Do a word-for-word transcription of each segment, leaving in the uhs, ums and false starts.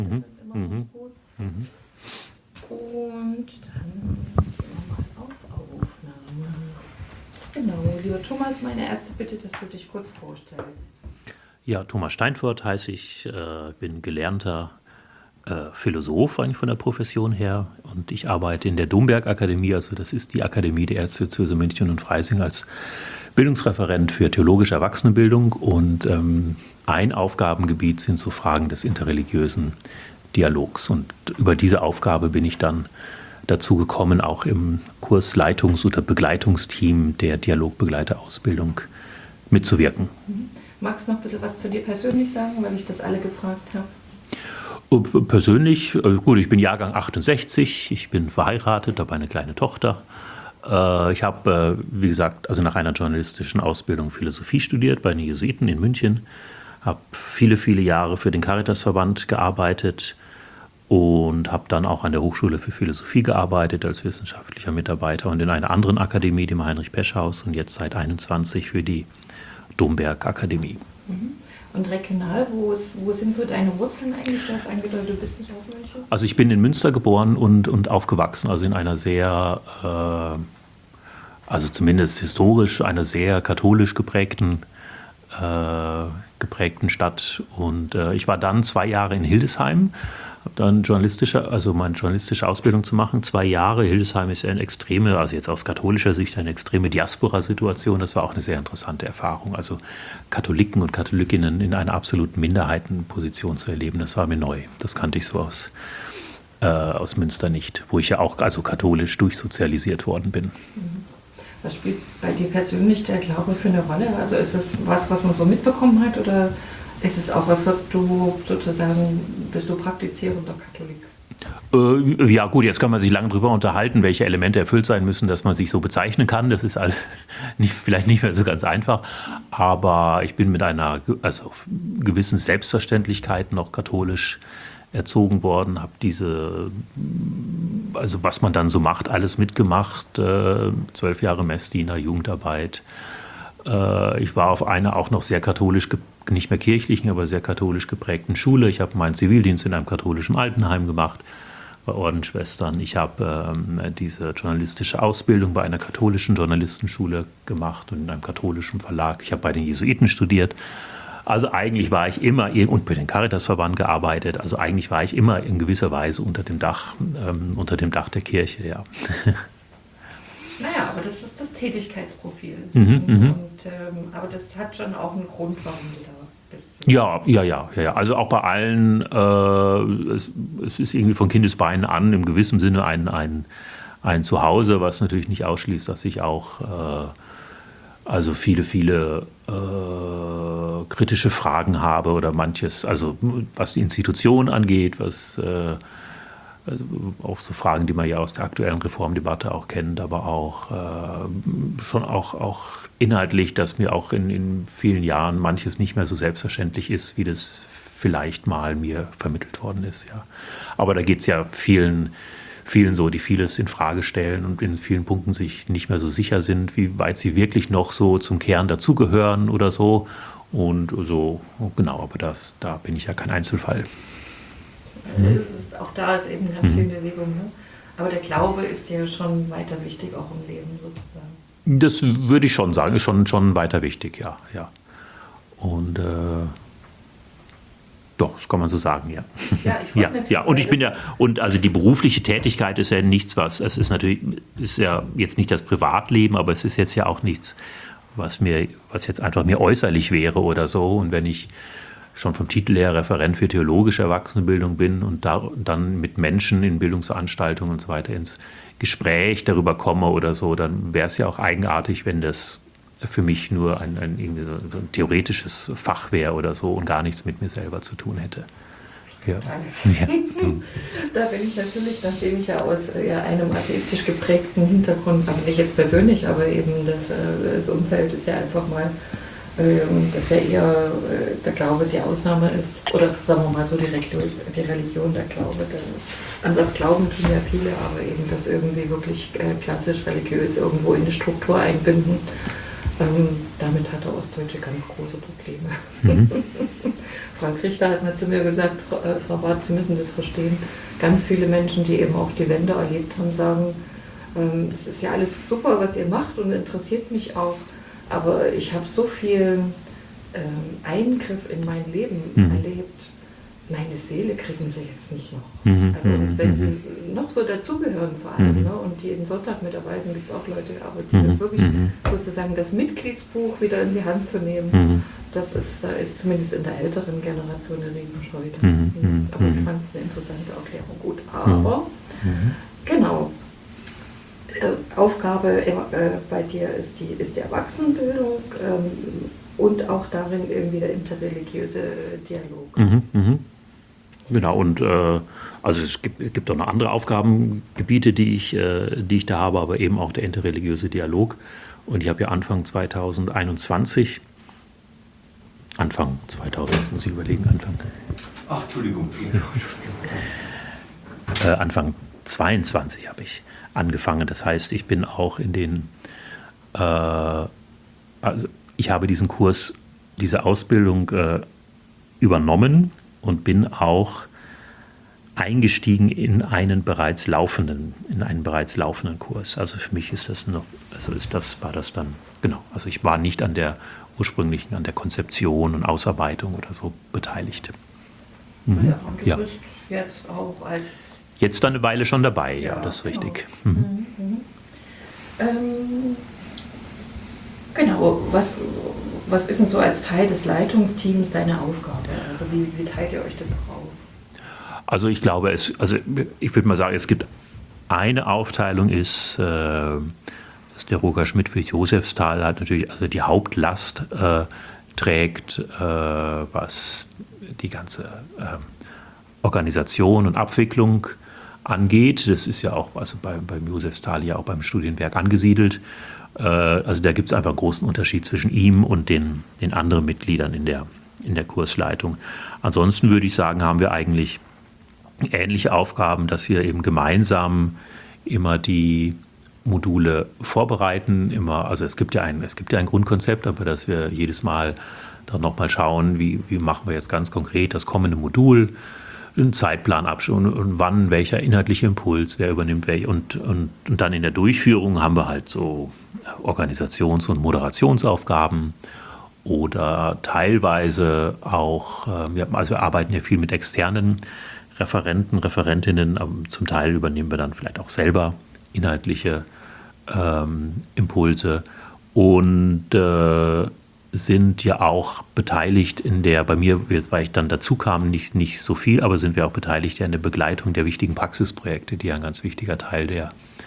Die Mhm. sind immer Mhm. ganz gut. Mhm. Und dann nochmal auf Aufnahme. Genau, lieber Thomas, meine erste Bitte, dass du dich kurz vorstellst. Ja, Thomas Steinfort heiße ich, äh, bin gelernter äh, Philosoph eigentlich von der Profession her und ich arbeite in der Domberg-Akademie, also das ist die Akademie der Erzdiözese München und Freising als Bildungsreferent für theologische Erwachsenenbildung und ähm, ein Aufgabengebiet sind so Fragen des interreligiösen Dialogs und über diese Aufgabe bin ich dann dazu gekommen, auch im Kursleitungs- oder Begleitungsteam der Dialogbegleiterausbildung mitzuwirken. Mhm. Magst du noch ein bisschen was zu dir persönlich sagen, weil ich das alle gefragt habe? Persönlich, gut, ich bin Jahrgang achtundsechzig, ich bin verheiratet, habe eine kleine Tochter. Ich habe, wie gesagt, also nach einer journalistischen Ausbildung Philosophie studiert bei den Jesuiten in München, habe viele, viele Jahre für den Caritasverband gearbeitet und habe dann auch an der Hochschule für Philosophie gearbeitet als wissenschaftlicher Mitarbeiter und in einer anderen Akademie, dem Heinrich-Pesch-Haus, und jetzt seit einundzwanzig für die Domberg-Akademie. Mhm. Und regional, wo, ist, wo sind so deine Wurzeln eigentlich? Du hast angedeutet, du bist nicht aus München. Also ich bin in Münster geboren und, und aufgewachsen, also in einer sehr, äh, also zumindest historisch, einer sehr katholisch geprägten, äh, geprägten Stadt. Und äh, ich war dann zwei Jahre in Hildesheim, habe dann journalistische, also meine journalistische Ausbildung zu machen. Zwei Jahre. Hildesheim ist ja eine extreme, also jetzt aus katholischer Sicht eine extreme Diaspora-Situation. Das war auch eine sehr interessante Erfahrung. Also Katholiken und Katholikinnen in einer absoluten Minderheitenposition zu erleben, das war mir neu. Das kannte ich so aus, äh, aus Münster nicht, wo ich ja auch also katholisch durchsozialisiert worden bin. Was spielt bei dir persönlich der Glaube für eine Rolle? Also ist es was, was man so mitbekommen hat, oder ist es auch was, was du sozusagen, bist du praktizierender Katholik? Äh, ja gut, jetzt kann man sich lange darüber unterhalten, welche Elemente erfüllt sein müssen, dass man sich so bezeichnen kann. Das ist all, nicht, vielleicht nicht mehr so ganz einfach, aber ich bin mit einer also gewissen Selbstverständlichkeit noch katholisch erzogen worden, habe diese, also was man dann so macht, alles mitgemacht, äh, zwölf Jahre Messdiener, Jugendarbeit. Äh, ich war auf einer auch noch sehr katholisch, nicht mehr kirchlichen, aber sehr katholisch geprägten Schule. Ich habe meinen Zivildienst in einem katholischen Altenheim gemacht, bei Ordensschwestern. Ich habe ähm, diese journalistische Ausbildung bei einer katholischen Journalistenschule gemacht und in einem katholischen Verlag. Ich habe bei den Jesuiten studiert. Also eigentlich war ich immer, und bei den Caritasverband gearbeitet, also eigentlich war ich immer in gewisser Weise unter dem Dach, ähm, unter dem Dach der Kirche, ja. Naja, aber das ist das Tätigkeitsprofil. Mhm, und, mhm. und, ähm, aber das hat schon auch einen Grund, warum du da bist. Ja, ja, ja, ja. Also auch bei allen, äh, es, es ist irgendwie von Kindesbeinen an im gewissen Sinne ein, ein, ein Zuhause, was natürlich nicht ausschließt, dass ich auch äh, also viele, viele äh, kritische Fragen habe oder manches, also was die Institution angeht, was äh, also auch so Fragen, die man ja aus der aktuellen Reformdebatte auch kennt, aber auch äh, schon auch, auch inhaltlich, dass mir auch in, in vielen Jahren manches nicht mehr so selbstverständlich ist, wie das vielleicht mal mir vermittelt worden ist. Ja. Aber da geht es ja vielen, vielen so, die vieles in Frage stellen und in vielen Punkten sich nicht mehr so sicher sind, wie weit sie wirklich noch so zum Kern dazugehören oder so. Und so, genau, aber das, da bin ich ja kein Einzelfall. Also es ist, auch da ist eben ganz viel Bewegung. Ne? Aber der Glaube ist ja schon weiter wichtig, auch im Leben sozusagen. Das würde ich schon sagen, ist schon, schon weiter wichtig, ja. ja. Und äh, doch, das kann man so sagen, ja. Ja, ich ja, ja. Und ich bin ja, und also die berufliche Tätigkeit ist ja nichts, was, es ist natürlich, ist ja jetzt nicht das Privatleben, aber es ist jetzt ja auch nichts, was mir, was jetzt einfach mir äußerlich wäre oder so. Und wenn ich schon vom Titel her Referent für theologische Erwachsenenbildung bin und da, dann mit Menschen in Bildungsveranstaltungen und so weiter ins Gespräch darüber komme oder so, dann wäre es ja auch eigenartig, wenn das für mich nur ein, ein, irgendwie so, so ein theoretisches Fach wäre oder so und gar nichts mit mir selber zu tun hätte. Ja. Ja. Da bin ich natürlich, nachdem ich ja aus ja, einem atheistisch geprägten Hintergrund, also nicht jetzt persönlich, aber eben das, das Umfeld ist ja einfach mal, dass ja eher der Glaube die Ausnahme ist, oder sagen wir mal so die Religion, die Religion der Glaube. Der, an was glauben tun ja viele, aber eben das irgendwie wirklich klassisch religiös irgendwo in die Struktur einbinden. Ähm, damit hat der Ostdeutsche ganz große Probleme. Mhm. Frank Richter hat mal zu mir gesagt, Frau, äh, Frau Barth, Sie müssen das verstehen. Ganz viele Menschen, die eben auch die Wende erlebt haben, sagen, ähm, es ist ja alles super, was ihr macht und interessiert mich auch, aber ich habe so viel ähm, Eingriff in mein Leben mhm. erlebt. Meine Seele kriegen sie jetzt nicht noch. Mhm, also mhm, wenn mhm. sie noch so dazugehören zu allem, Mhm. ne, und die jeden Sonntag mit dabei sind, gibt es auch Leute, aber dieses Mhm, wirklich mhm. sozusagen das Mitgliedsbuch wieder in die Hand zu nehmen, Mhm. das ist, da ist zumindest in der älteren Generation eine Riesenfreude. Mhm, mhm, Aber ich mhm. fand es eine interessante Erklärung. Gut, aber Mhm. genau. Äh, Aufgabe äh, bei dir ist die, ist die Erwachsenenbildung ähm, und auch darin irgendwie der interreligiöse Dialog. Mhm, mhm. Genau, und äh, also es gibt, gibt auch noch andere Aufgabengebiete, die ich, äh, die ich da habe, aber eben auch der interreligiöse Dialog. Und ich habe ja Anfang zweitausendeinundzwanzig, Anfang zweitausend, jetzt muss ich überlegen, Anfang. Ach, Entschuldigung. Entschuldigung. Äh, Anfang zweiundzwanzig habe ich angefangen. Das heißt, ich bin auch in den, äh, also ich habe diesen Kurs, diese Ausbildung äh, übernommen und bin auch eingestiegen in einen bereits laufenden, in einen bereits laufenden Kurs. Also für mich ist das noch, also ist das, war das dann, genau, also ich war nicht an der ursprünglichen, an der Konzeption und Ausarbeitung oder so beteiligt. Mhm. Ja, und du Ja. bist jetzt auch als... Jetzt dann eine Weile schon dabei, ja, Ja, das ist genau. richtig. Mhm. Mhm, mhm. Ähm, genau, was, was ist denn so als Teil des Leitungsteams deine Aufgabe? Also wie, wie teilt ihr euch das auf? Also ich glaube, es, also ich würde mal sagen, es gibt eine Aufteilung ist, äh, dass der Roger Schmidt für Josefsthal hat natürlich also die Hauptlast äh, trägt, äh, was die ganze äh, Organisation und Abwicklung angeht. Das ist ja auch also bei, beim Josefsthal ja auch beim Studienwerk angesiedelt. Äh, also da gibt es einfach einen großen Unterschied zwischen ihm und den, den anderen Mitgliedern in der, in der Kursleitung. Ansonsten würde ich sagen, haben wir eigentlich ähnliche Aufgaben, dass wir eben gemeinsam immer die Module vorbereiten. Immer, also es gibt ja ein, es gibt ja ein Grundkonzept, aber dass wir jedes Mal dann nochmal schauen, wie, wie machen wir jetzt ganz konkret das kommende Modul, einen Zeitplan abschauen und wann welcher inhaltliche Impuls, wer übernimmt welche. Und, und, und dann in der Durchführung haben wir halt so Organisations- und Moderationsaufgaben oder teilweise auch, also wir arbeiten ja viel mit externen Referenten, Referentinnen, zum Teil übernehmen wir dann vielleicht auch selber inhaltliche ähm, Impulse und äh, sind ja auch beteiligt in der, bei mir, jetzt weil ich dann dazu kam, nicht, nicht so viel, aber sind wir auch beteiligt ja in der Begleitung der wichtigen Praxisprojekte, die ja ein ganz wichtiger Teil der,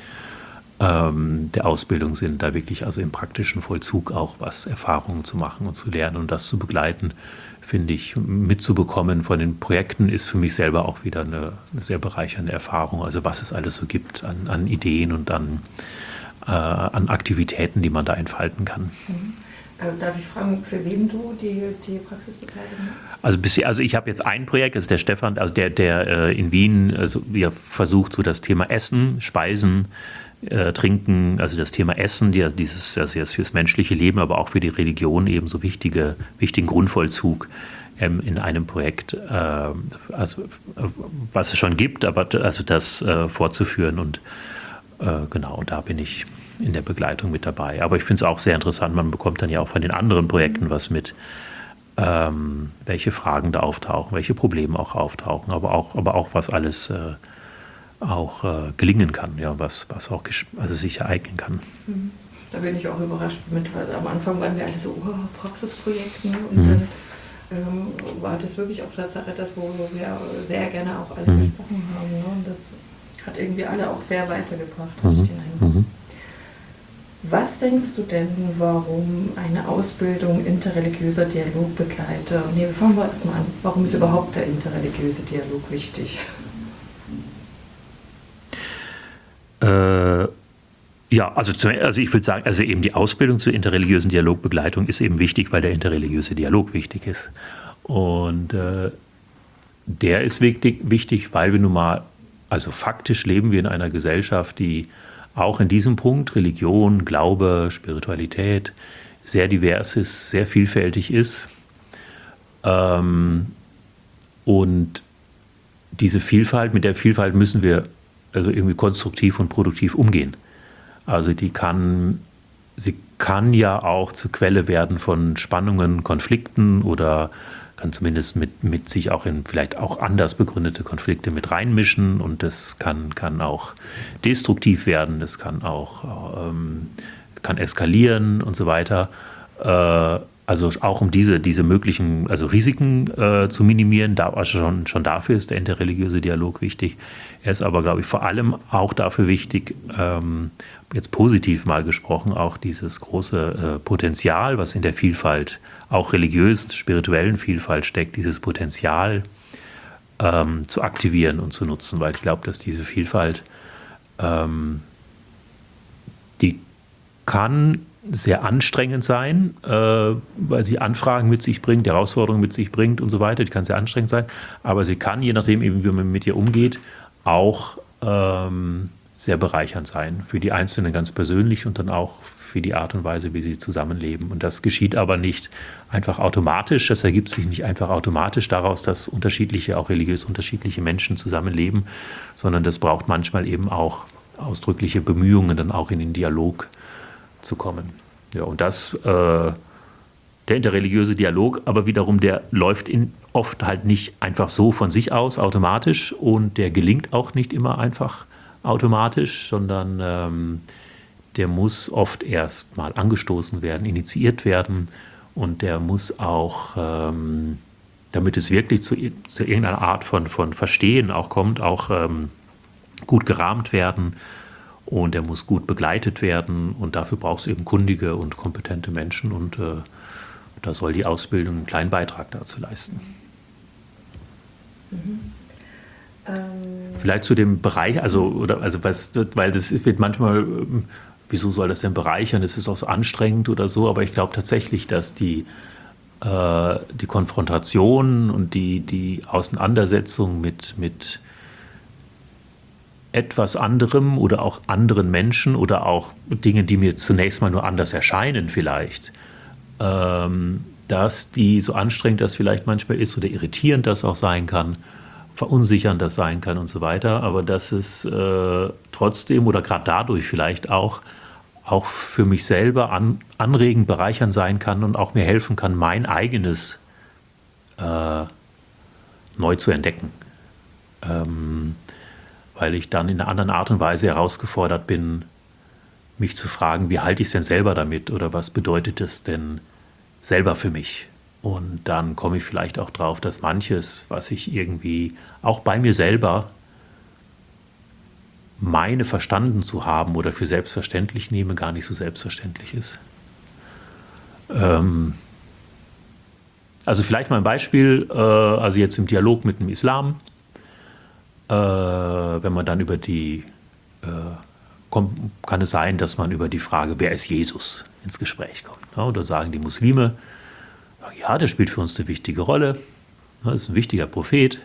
ähm, der Ausbildung sind, da wirklich also im praktischen Vollzug auch was Erfahrungen zu machen und zu lernen und das zu begleiten, finde ich, mitzubekommen von den Projekten ist für mich selber auch wieder eine, eine sehr bereichernde Erfahrung. Also was es alles so gibt an, an Ideen und an, äh, an Aktivitäten, die man da entfalten kann. Mhm. Darf ich fragen, für wen du die, die Praxisbeteiligung hast? Also, bisher, also ich habe jetzt ein Projekt, das ist der Stefan, also der, der äh, in Wien also, ja, versucht, so das Thema Essen, Speisen, äh, Trinken, also das Thema Essen, die, dieses, also das fürs menschliche Leben, aber auch für die Religion eben so wichtige, wichtigen Grundvollzug ähm, in einem Projekt, äh, also, was es schon gibt, aber also das äh, fortzuführen und äh, genau, und da bin ich in der Begleitung mit dabei. Aber ich finde es auch sehr interessant, man bekommt dann ja auch von den anderen Projekten was mit, ähm, welche Fragen da auftauchen, welche Probleme auch auftauchen, aber auch, aber auch was alles äh, auch äh, gelingen kann, ja, was, was auch also sich ereignen kann. Da bin ich auch überrascht mit, weil am Anfang waren wir alle so, oh, Praxisprojekte und Mhm. dann ähm, war das wirklich auch Tatsache, das, wo wir sehr gerne auch alle Mhm. gesprochen haben. Ne? Und das hat irgendwie alle auch sehr weitergebracht, hatte Mhm. ich den Eindruck. Mhm. Was denkst du denn, warum eine Ausbildung interreligiöser Dialogbegleiter, nee, fangen wir erstmal an, warum ist überhaupt der interreligiöse Dialog wichtig? Äh, ja, also, zu, also ich würde sagen, also eben die Ausbildung zur interreligiösen Dialogbegleitung ist eben wichtig, weil der interreligiöse Dialog wichtig ist. Und äh, der ist wichtig, wichtig, weil wir nun mal, also faktisch leben wir in einer Gesellschaft, die auch in diesem Punkt Religion, Glaube, Spiritualität sehr divers ist, sehr vielfältig ist. Ähm, Und diese Vielfalt, mit der Vielfalt müssen wir also irgendwie konstruktiv und produktiv umgehen. Also die kann, sie kann ja auch zur Quelle werden von Spannungen, Konflikten oder kann zumindest mit, mit sich auch in vielleicht auch anders begründete Konflikte mit reinmischen, und das kann, kann auch destruktiv werden, das kann auch ähm, kann eskalieren und so weiter. Äh, also auch um diese, diese möglichen also Risiken äh, zu minimieren, da, also schon, schon dafür ist der interreligiöse Dialog wichtig. Er ist aber, glaube ich, vor allem auch dafür wichtig, ähm, jetzt positiv mal gesprochen, auch dieses große äh, Potenzial, was in der Vielfalt, auch religiös, spirituellen Vielfalt steckt, dieses Potenzial ähm, zu aktivieren und zu nutzen, weil ich glaube, dass diese Vielfalt, ähm, die kann sehr anstrengend sein, äh, weil sie Anfragen mit sich bringt, Herausforderungen mit sich bringt und so weiter. Die kann sehr anstrengend sein, aber sie kann, je nachdem, eben, wie man mit ihr umgeht, auch ähm, sehr bereichernd sein. Für die Einzelnen ganz persönlich und dann auch für die Art und Weise, wie sie zusammenleben. Und das geschieht aber nicht einfach automatisch. Das ergibt sich nicht einfach automatisch daraus, dass unterschiedliche, auch religiös unterschiedliche Menschen zusammenleben, sondern das braucht manchmal eben auch ausdrückliche Bemühungen, dann auch in den Dialog zu kommen. Ja, und das, äh, der interreligiöse Dialog, aber wiederum, der läuft in, oft halt nicht einfach so von sich aus automatisch, und der gelingt auch nicht immer einfach automatisch, sondern ähm, der muss oft erst mal angestoßen werden, initiiert werden, und der muss auch, ähm, damit es wirklich zu, zu irgendeiner Art von, von Verstehen auch kommt, auch ähm, gut gerahmt werden. Und er muss gut begleitet werden, und dafür brauchst du eben kundige und kompetente Menschen, und äh, da soll die Ausbildung einen kleinen Beitrag dazu leisten. Mhm. Ähm. Vielleicht zu dem Bereich, also, oder, also was, weil das ist, wird manchmal, wieso soll das denn bereichern, es ist auch so anstrengend oder so, aber ich glaube tatsächlich, dass die, äh, die Konfrontation und die, die Auseinandersetzung mit, mit etwas anderem oder auch anderen Menschen oder auch Dinge, die mir zunächst mal nur anders erscheinen vielleicht, ähm, dass die so anstrengend das vielleicht manchmal ist oder irritierend das auch sein kann, verunsichernd das sein kann und so weiter, aber dass es äh, trotzdem oder gerade dadurch vielleicht auch, auch für mich selber an, anregend, bereichernd sein kann und auch mir helfen kann, mein eigenes äh, neu zu entdecken. Ähm, weil ich dann in einer anderen Art und Weise herausgefordert bin, mich zu fragen, wie halte ich es denn selber damit oder was bedeutet es denn selber für mich? Und dann komme ich vielleicht auch drauf, dass manches, was ich irgendwie auch bei mir selber meine verstanden zu haben oder für selbstverständlich nehme, gar nicht so selbstverständlich ist. Ähm also vielleicht mal ein Beispiel, äh, also jetzt im Dialog mit dem Islam, Äh, wenn man dann über die, äh, kommt, kann es sein, dass man über die Frage, wer ist Jesus, ins Gespräch kommt. Ja, oder sagen die Muslime, ja, der spielt für uns eine wichtige Rolle, ja, ist ein wichtiger Prophet.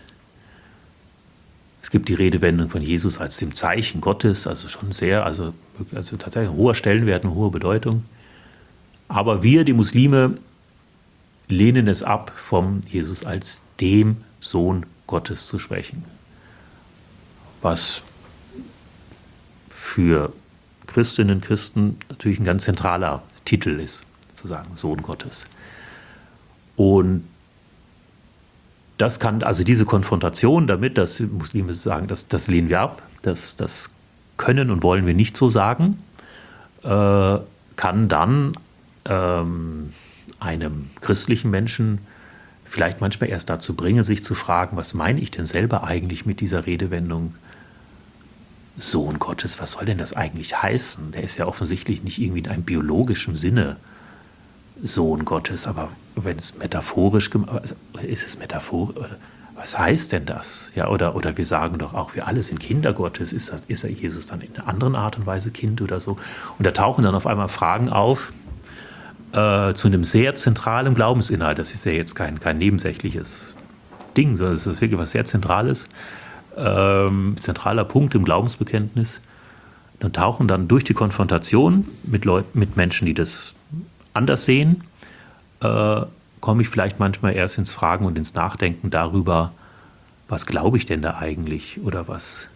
Es gibt die Redewendung von Jesus als dem Zeichen Gottes, also schon sehr, also, also tatsächlich ein hoher Stellenwert, eine hohe Bedeutung. Aber wir, die Muslime, lehnen es ab, vom Jesus als dem Sohn Gottes zu sprechen. Was für Christinnen und Christen natürlich ein ganz zentraler Titel ist, sozusagen Sohn Gottes. Und das kann, also diese Konfrontation damit, dass Muslime sagen, das, das lehnen wir ab, das, das können und wollen wir nicht so sagen, äh, kann dann ähm, einem christlichen Menschen vielleicht manchmal erst dazu bringen, sich zu fragen, was meine ich denn selber eigentlich mit dieser Redewendung Sohn Gottes, was soll denn das eigentlich heißen? Der ist ja offensichtlich nicht irgendwie in einem biologischen Sinne Sohn Gottes, aber wenn es metaphorisch gemacht ist, es metaphorisch, was heißt denn das? Ja, oder, oder wir sagen doch auch, wir alle sind Kinder Gottes, ist, das, ist er Jesus dann in einer anderen Art und Weise Kind oder so? Und da tauchen dann auf einmal Fragen auf äh, zu einem sehr zentralen Glaubensinhalt. Das ist ja jetzt kein, kein nebensächliches Ding, sondern es ist wirklich was sehr Zentrales. Ähm, zentraler Punkt im Glaubensbekenntnis. Dann tauchen dann durch die Konfrontation mit Leuten, mit Menschen, die das anders sehen, äh, komme ich vielleicht manchmal erst ins Fragen und ins Nachdenken darüber, was glaube ich denn da eigentlich oder was,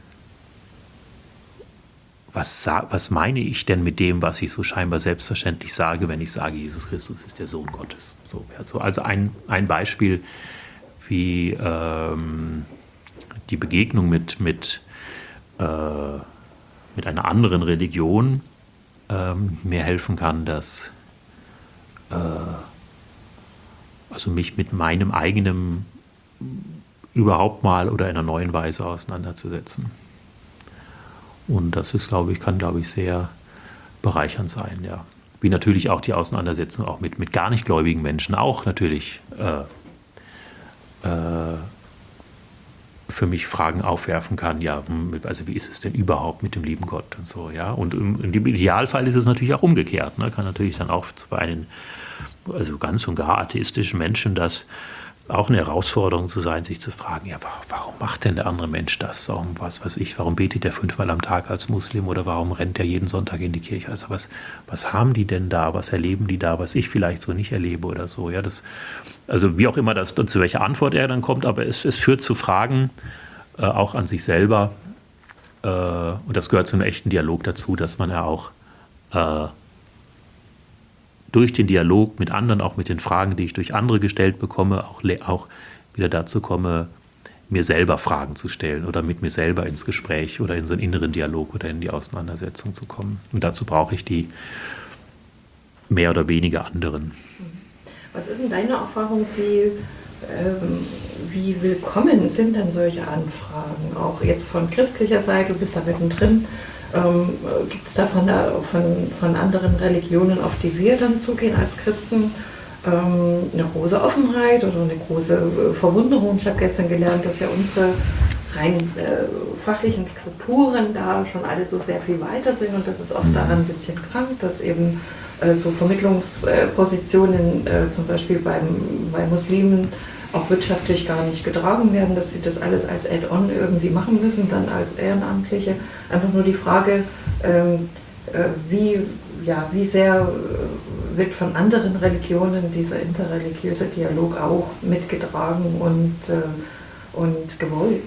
was, was meine ich denn mit dem, was ich so scheinbar selbstverständlich sage, wenn ich sage, Jesus Christus ist der Sohn Gottes. So, also, also ein, ein Beispiel, wie ähm, die Begegnung mit, mit, äh, mit einer anderen Religion ähm, mir helfen kann, dass äh, also mich mit meinem eigenen überhaupt mal oder in einer neuen Weise auseinanderzusetzen. Und das ist, glaube ich, kann, glaube ich, sehr bereichernd sein, ja. Wie natürlich auch die Auseinandersetzung auch mit, mit gar nicht gläubigen Menschen auch natürlich äh, äh, für mich Fragen aufwerfen kann, ja, also wie ist es denn überhaupt mit dem lieben Gott und so, ja. Und im, im Idealfall ist es natürlich auch umgekehrt, ne? Kann natürlich dann auch bei einem, also ganz und gar atheistischen Menschen das auch eine Herausforderung zu sein, sich zu fragen, ja, warum macht denn der andere Mensch das? Warum, was weiß ich, warum betet der fünfmal am Tag als Muslim oder warum rennt der jeden Sonntag in die Kirche? Also was, was haben die denn da? Was erleben die da, was ich vielleicht so nicht erlebe oder so? Ja, das, also wie auch immer das, zu welcher Antwort er dann kommt, aber es, es führt zu Fragen, äh, auch an sich selber. Äh, und das gehört zu einem echten Dialog dazu, dass man ja auch äh, durch den Dialog mit anderen, auch mit den Fragen, die ich durch andere gestellt bekomme, auch, auch wieder dazu komme, mir selber Fragen zu stellen oder mit mir selber ins Gespräch oder in so einen inneren Dialog oder in die Auseinandersetzung zu kommen. Und dazu brauche ich die mehr oder weniger anderen. Was ist denn deine Erfahrung, wie, ähm, wie willkommen sind denn solche Anfragen? Auch jetzt von christlicher Seite, du bist da mittendrin. Ähm, gibt es da von, der, von, von anderen Religionen, auf die wir dann zugehen als Christen, ähm, eine große Offenheit oder eine große Verwunderung? Ich habe gestern gelernt, dass ja unsere rein äh, fachlichen Strukturen da schon alle so sehr viel weiter sind und das ist oft daran ein bisschen krank, dass eben äh, so Vermittlungspositionen äh, zum Beispiel beim, bei Muslimen auch wirtschaftlich gar nicht getragen werden, dass sie das alles als Add-on irgendwie machen müssen, dann als Ehrenamtliche. Einfach nur die Frage, ähm, äh, wie, ja, wie sehr wird von anderen Religionen dieser interreligiöse Dialog auch mitgetragen und, äh, und gewollt?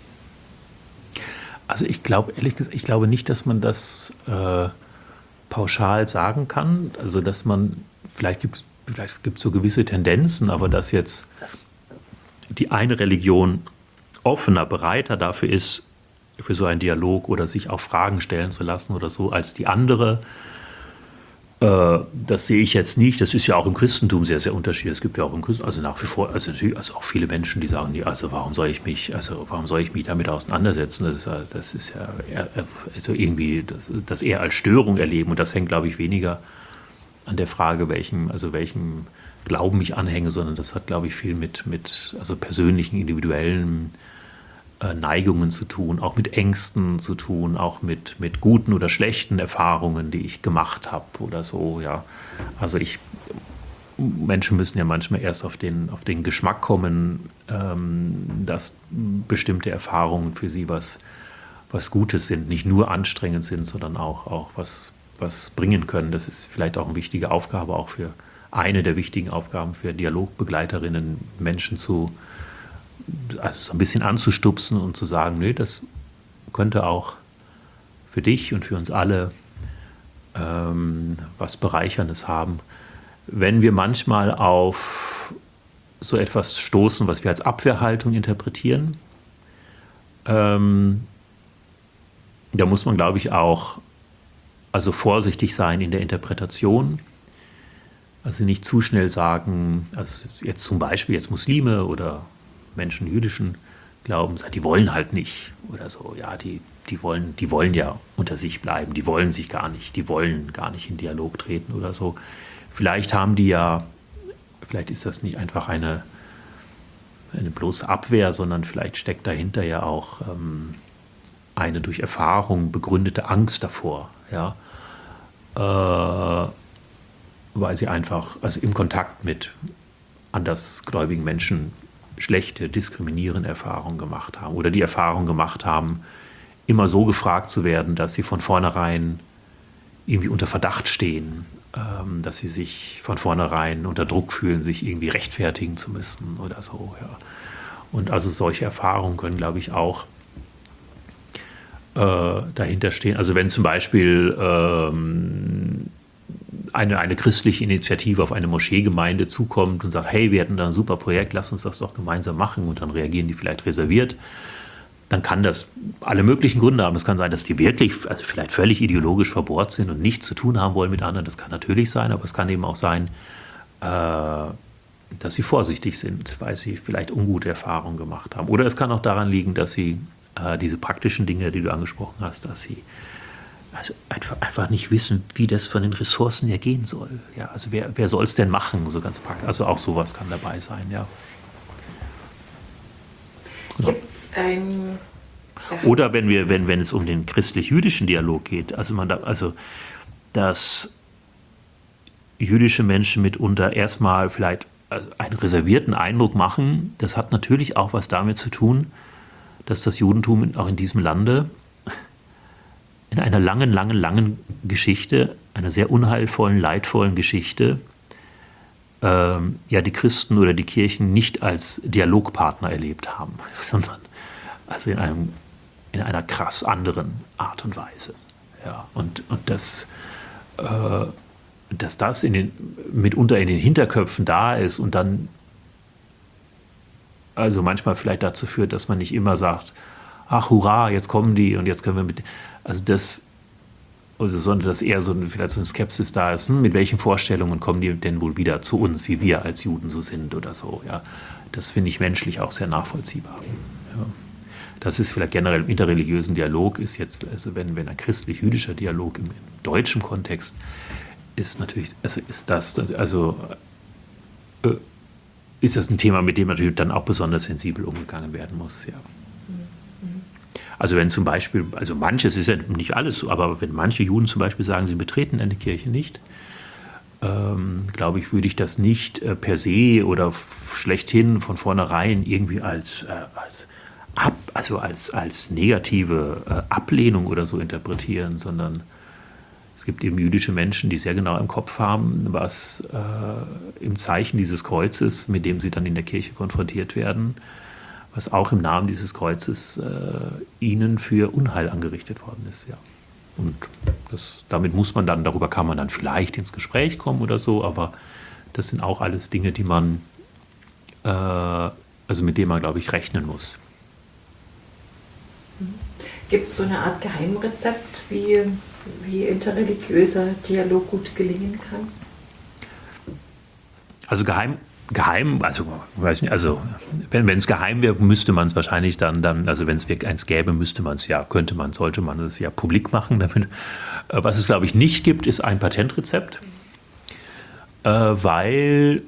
Also ich glaube, ehrlich gesagt, ich glaube nicht, dass man das äh, pauschal sagen kann. Also dass man, vielleicht gibt vielleicht gibt es so gewisse Tendenzen, aber dass jetzt die eine Religion offener, bereiter dafür ist, für so einen Dialog oder sich auch Fragen stellen zu lassen oder so, als die andere, äh, das sehe ich jetzt nicht. Das ist ja auch im Christentum sehr, sehr unterschiedlich. Es gibt ja auch im Christentum, also nach wie vor, also, also auch viele Menschen, die sagen, also warum soll ich mich, also warum soll ich mich damit auseinandersetzen? Das ist, das ist ja eher, also irgendwie, das, das eher als Störung erleben und das hängt, glaube ich, weniger an der Frage, welchem, also welchem Glauben ich anhänge, sondern das hat, glaube ich, viel mit, mit also persönlichen, individuellen äh, Neigungen zu tun, auch mit Ängsten zu tun, auch mit, mit guten oder schlechten Erfahrungen, die ich gemacht habe oder so, ja. Also ich, Menschen müssen ja manchmal erst auf den, auf den Geschmack kommen, ähm, dass bestimmte Erfahrungen für sie was, was Gutes sind, nicht nur anstrengend sind, sondern auch, auch was, was bringen können. Das ist vielleicht auch eine wichtige Aufgabe, auch für eine der wichtigen Aufgaben für Dialogbegleiterinnen, Menschen zu, also so ein bisschen anzustupsen und zu sagen, nee, das könnte auch für dich und für uns alle ähm, was Bereicherndes haben. Wenn wir manchmal auf so etwas stoßen, was wir als Abwehrhaltung interpretieren, ähm, da muss man, glaube ich, auch also vorsichtig sein in der Interpretation. Also nicht zu schnell sagen, also jetzt zum Beispiel jetzt Muslime oder Menschen jüdischen Glaubens, die wollen halt nicht oder so, ja, die, die, wollen, die wollen ja unter sich bleiben, die wollen sich gar nicht, die wollen gar nicht in Dialog treten oder so. Vielleicht haben die ja, vielleicht ist das nicht einfach eine, eine bloße Abwehr, sondern vielleicht steckt dahinter ja auch ähm, eine durch Erfahrung begründete Angst davor, ja, äh, weil sie einfach also im Kontakt mit andersgläubigen Menschen schlechte, diskriminierende Erfahrungen gemacht haben oder die Erfahrung gemacht haben, immer so gefragt zu werden, dass sie von vornherein irgendwie unter Verdacht stehen, ähm, dass sie sich von vornherein unter Druck fühlen, sich irgendwie rechtfertigen zu müssen oder so. Ja. Und also solche Erfahrungen können, glaube ich, auch äh, dahinter stehen. Also wenn zum Beispiel ähm, eine, eine christliche Initiative auf eine Moscheegemeinde zukommt und sagt, hey, wir hätten da ein super Projekt, lass uns das doch gemeinsam machen, und dann reagieren die vielleicht reserviert, dann kann das alle möglichen Gründe haben. Es kann sein, dass die wirklich, also vielleicht völlig ideologisch verbohrt sind und nichts zu tun haben wollen mit anderen. Das kann natürlich sein, aber es kann eben auch sein, äh, dass sie vorsichtig sind, weil sie vielleicht ungute Erfahrungen gemacht haben. Oder es kann auch daran liegen, dass sie äh, diese praktischen Dinge, die du angesprochen hast, dass sie also einfach, einfach nicht wissen, wie das von den Ressourcen her gehen soll. Ja, also wer, wer soll es denn machen, so ganz praktisch. Also auch sowas kann dabei sein, ja. Genau. Gibt's ein Oder wenn wir, wenn, wenn es um den christlich-jüdischen Dialog geht, also man da, also dass jüdische Menschen mitunter erstmal vielleicht einen reservierten Eindruck machen, das hat natürlich auch was damit zu tun, dass das Judentum auch in diesem Lande in einer langen, langen, langen Geschichte, einer sehr unheilvollen, leidvollen Geschichte, ähm, ja, die Christen oder die Kirchen nicht als Dialogpartner erlebt haben, sondern also in, einem, in einer krass anderen Art und Weise. Ja, und, und das, äh, dass das in den, mitunter in den Hinterköpfen da ist und dann also manchmal vielleicht dazu führt, dass man nicht immer sagt, ach hurra, jetzt kommen die und jetzt können wir mit, also das, also sondern dass eher so eine, vielleicht so eine Skepsis da ist, hm, mit welchen Vorstellungen kommen die denn wohl wieder zu uns, wie wir als Juden so sind oder so, ja. Das finde ich menschlich auch sehr nachvollziehbar. Ja. Das ist vielleicht generell im interreligiösen Dialog, ist jetzt, also wenn, wenn ein christlich-jüdischer Dialog im, im deutschen Kontext ist natürlich, also ist das, also äh, ist das ein Thema, mit dem natürlich dann auch besonders sensibel umgegangen werden muss, ja. Also wenn zum Beispiel, also manches ist ja nicht alles so, aber wenn manche Juden zum Beispiel sagen, sie betreten eine Kirche nicht, ähm, glaube ich, würde ich das nicht äh, per se oder f- schlechthin von vornherein irgendwie als, äh, als, ab, also als, als negative äh, Ablehnung oder so interpretieren, sondern es gibt eben jüdische Menschen, die sehr genau im Kopf haben, was äh, im Zeichen dieses Kreuzes, mit dem sie dann in der Kirche konfrontiert werden, was auch im Namen dieses Kreuzes äh, ihnen für Unheil angerichtet worden ist. Ja. Und das, damit muss man dann, darüber kann man dann vielleicht ins Gespräch kommen oder so, aber das sind auch alles Dinge, die man, äh, also mit denen man, glaube ich, rechnen muss. Gibt es so eine Art Geheimrezept, wie, wie interreligiöser Dialog gut gelingen kann? Also geheim, geheim, also weiß nicht, also wenn es geheim wäre, müsste man es wahrscheinlich dann, dann, also wenn es wirklich eins gäbe, müsste man es ja, könnte man, sollte man es ja publik machen damit. Was es, glaube ich, nicht gibt, ist ein Patentrezept, äh, weil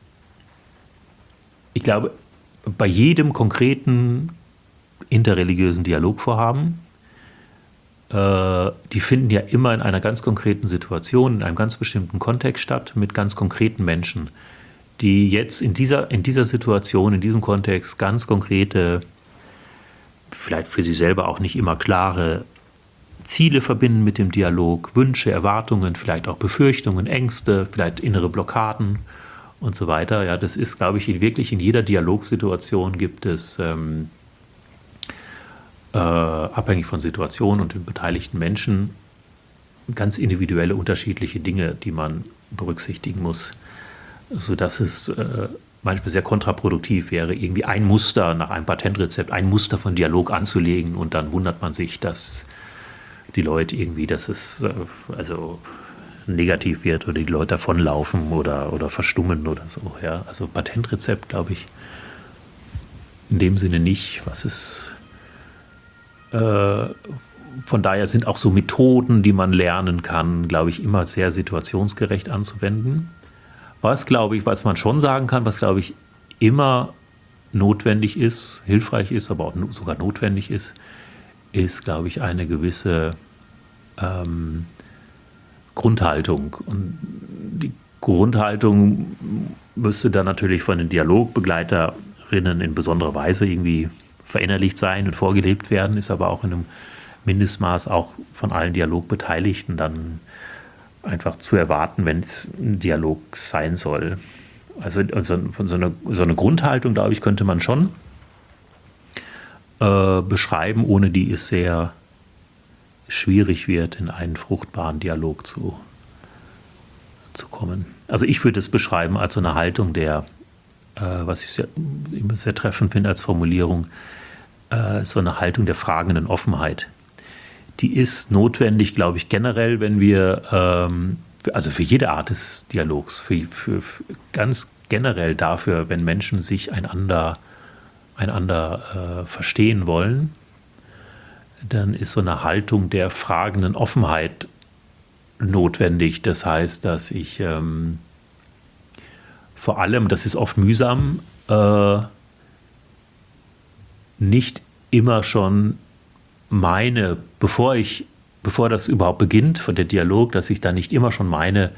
ich glaube, bei jedem konkreten interreligiösen Dialogvorhaben, äh, die finden ja immer in einer ganz konkreten Situation, in einem ganz bestimmten Kontext statt, mit ganz konkreten Menschen, die jetzt in dieser, in dieser Situation, in diesem Kontext ganz konkrete, vielleicht für sie selber auch nicht immer klare Ziele verbinden mit dem Dialog, Wünsche, Erwartungen, vielleicht auch Befürchtungen, Ängste, vielleicht innere Blockaden und so weiter. Ja, das ist, glaube ich, wirklich in jeder Dialogsituation gibt es ähm, äh, abhängig von Situation und den beteiligten Menschen ganz individuelle, unterschiedliche Dinge, die man berücksichtigen muss, sodass es äh, manchmal sehr kontraproduktiv wäre, irgendwie ein Muster nach einem Patentrezept, ein Muster von Dialog anzulegen und dann wundert man sich, dass die Leute irgendwie, dass es äh, also negativ wird oder die Leute davonlaufen oder, oder verstummen oder so. Ja. Also Patentrezept, glaube ich, in dem Sinne nicht. Was ist äh, von daher sind auch so Methoden, die man lernen kann, glaube ich, immer sehr situationsgerecht anzuwenden. Was, glaube ich, was man schon sagen kann, was, glaube ich, immer notwendig ist, hilfreich ist, aber auch sogar notwendig ist, ist, glaube ich, eine gewisse ähm, Grundhaltung. Und die Grundhaltung müsste dann natürlich von den Dialogbegleiterinnen in besonderer Weise irgendwie verinnerlicht sein und vorgelebt werden, ist aber auch in einem Mindestmaß auch von allen Dialogbeteiligten dann einfach zu erwarten, wenn es ein Dialog sein soll. Also, also so, eine, so eine Grundhaltung, glaube ich, könnte man schon äh, beschreiben, ohne die es sehr schwierig wird, in einen fruchtbaren Dialog zu, zu kommen. Also ich würde es beschreiben als so eine Haltung der, äh, was ich sehr, immer sehr treffend finde als Formulierung, äh, so eine Haltung der fragenden Offenheit. Die ist notwendig, glaube ich, generell, wenn wir, ähm, also für jede Art des Dialogs, für, für, für ganz generell dafür, wenn Menschen sich einander, einander äh, verstehen wollen, dann ist so eine Haltung der fragenden Offenheit notwendig. Das heißt, dass ich ähm, vor allem, das ist oft mühsam, äh, nicht immer schon meine, bevor ich, bevor das überhaupt beginnt, von der Dialog, dass ich da nicht immer schon meine,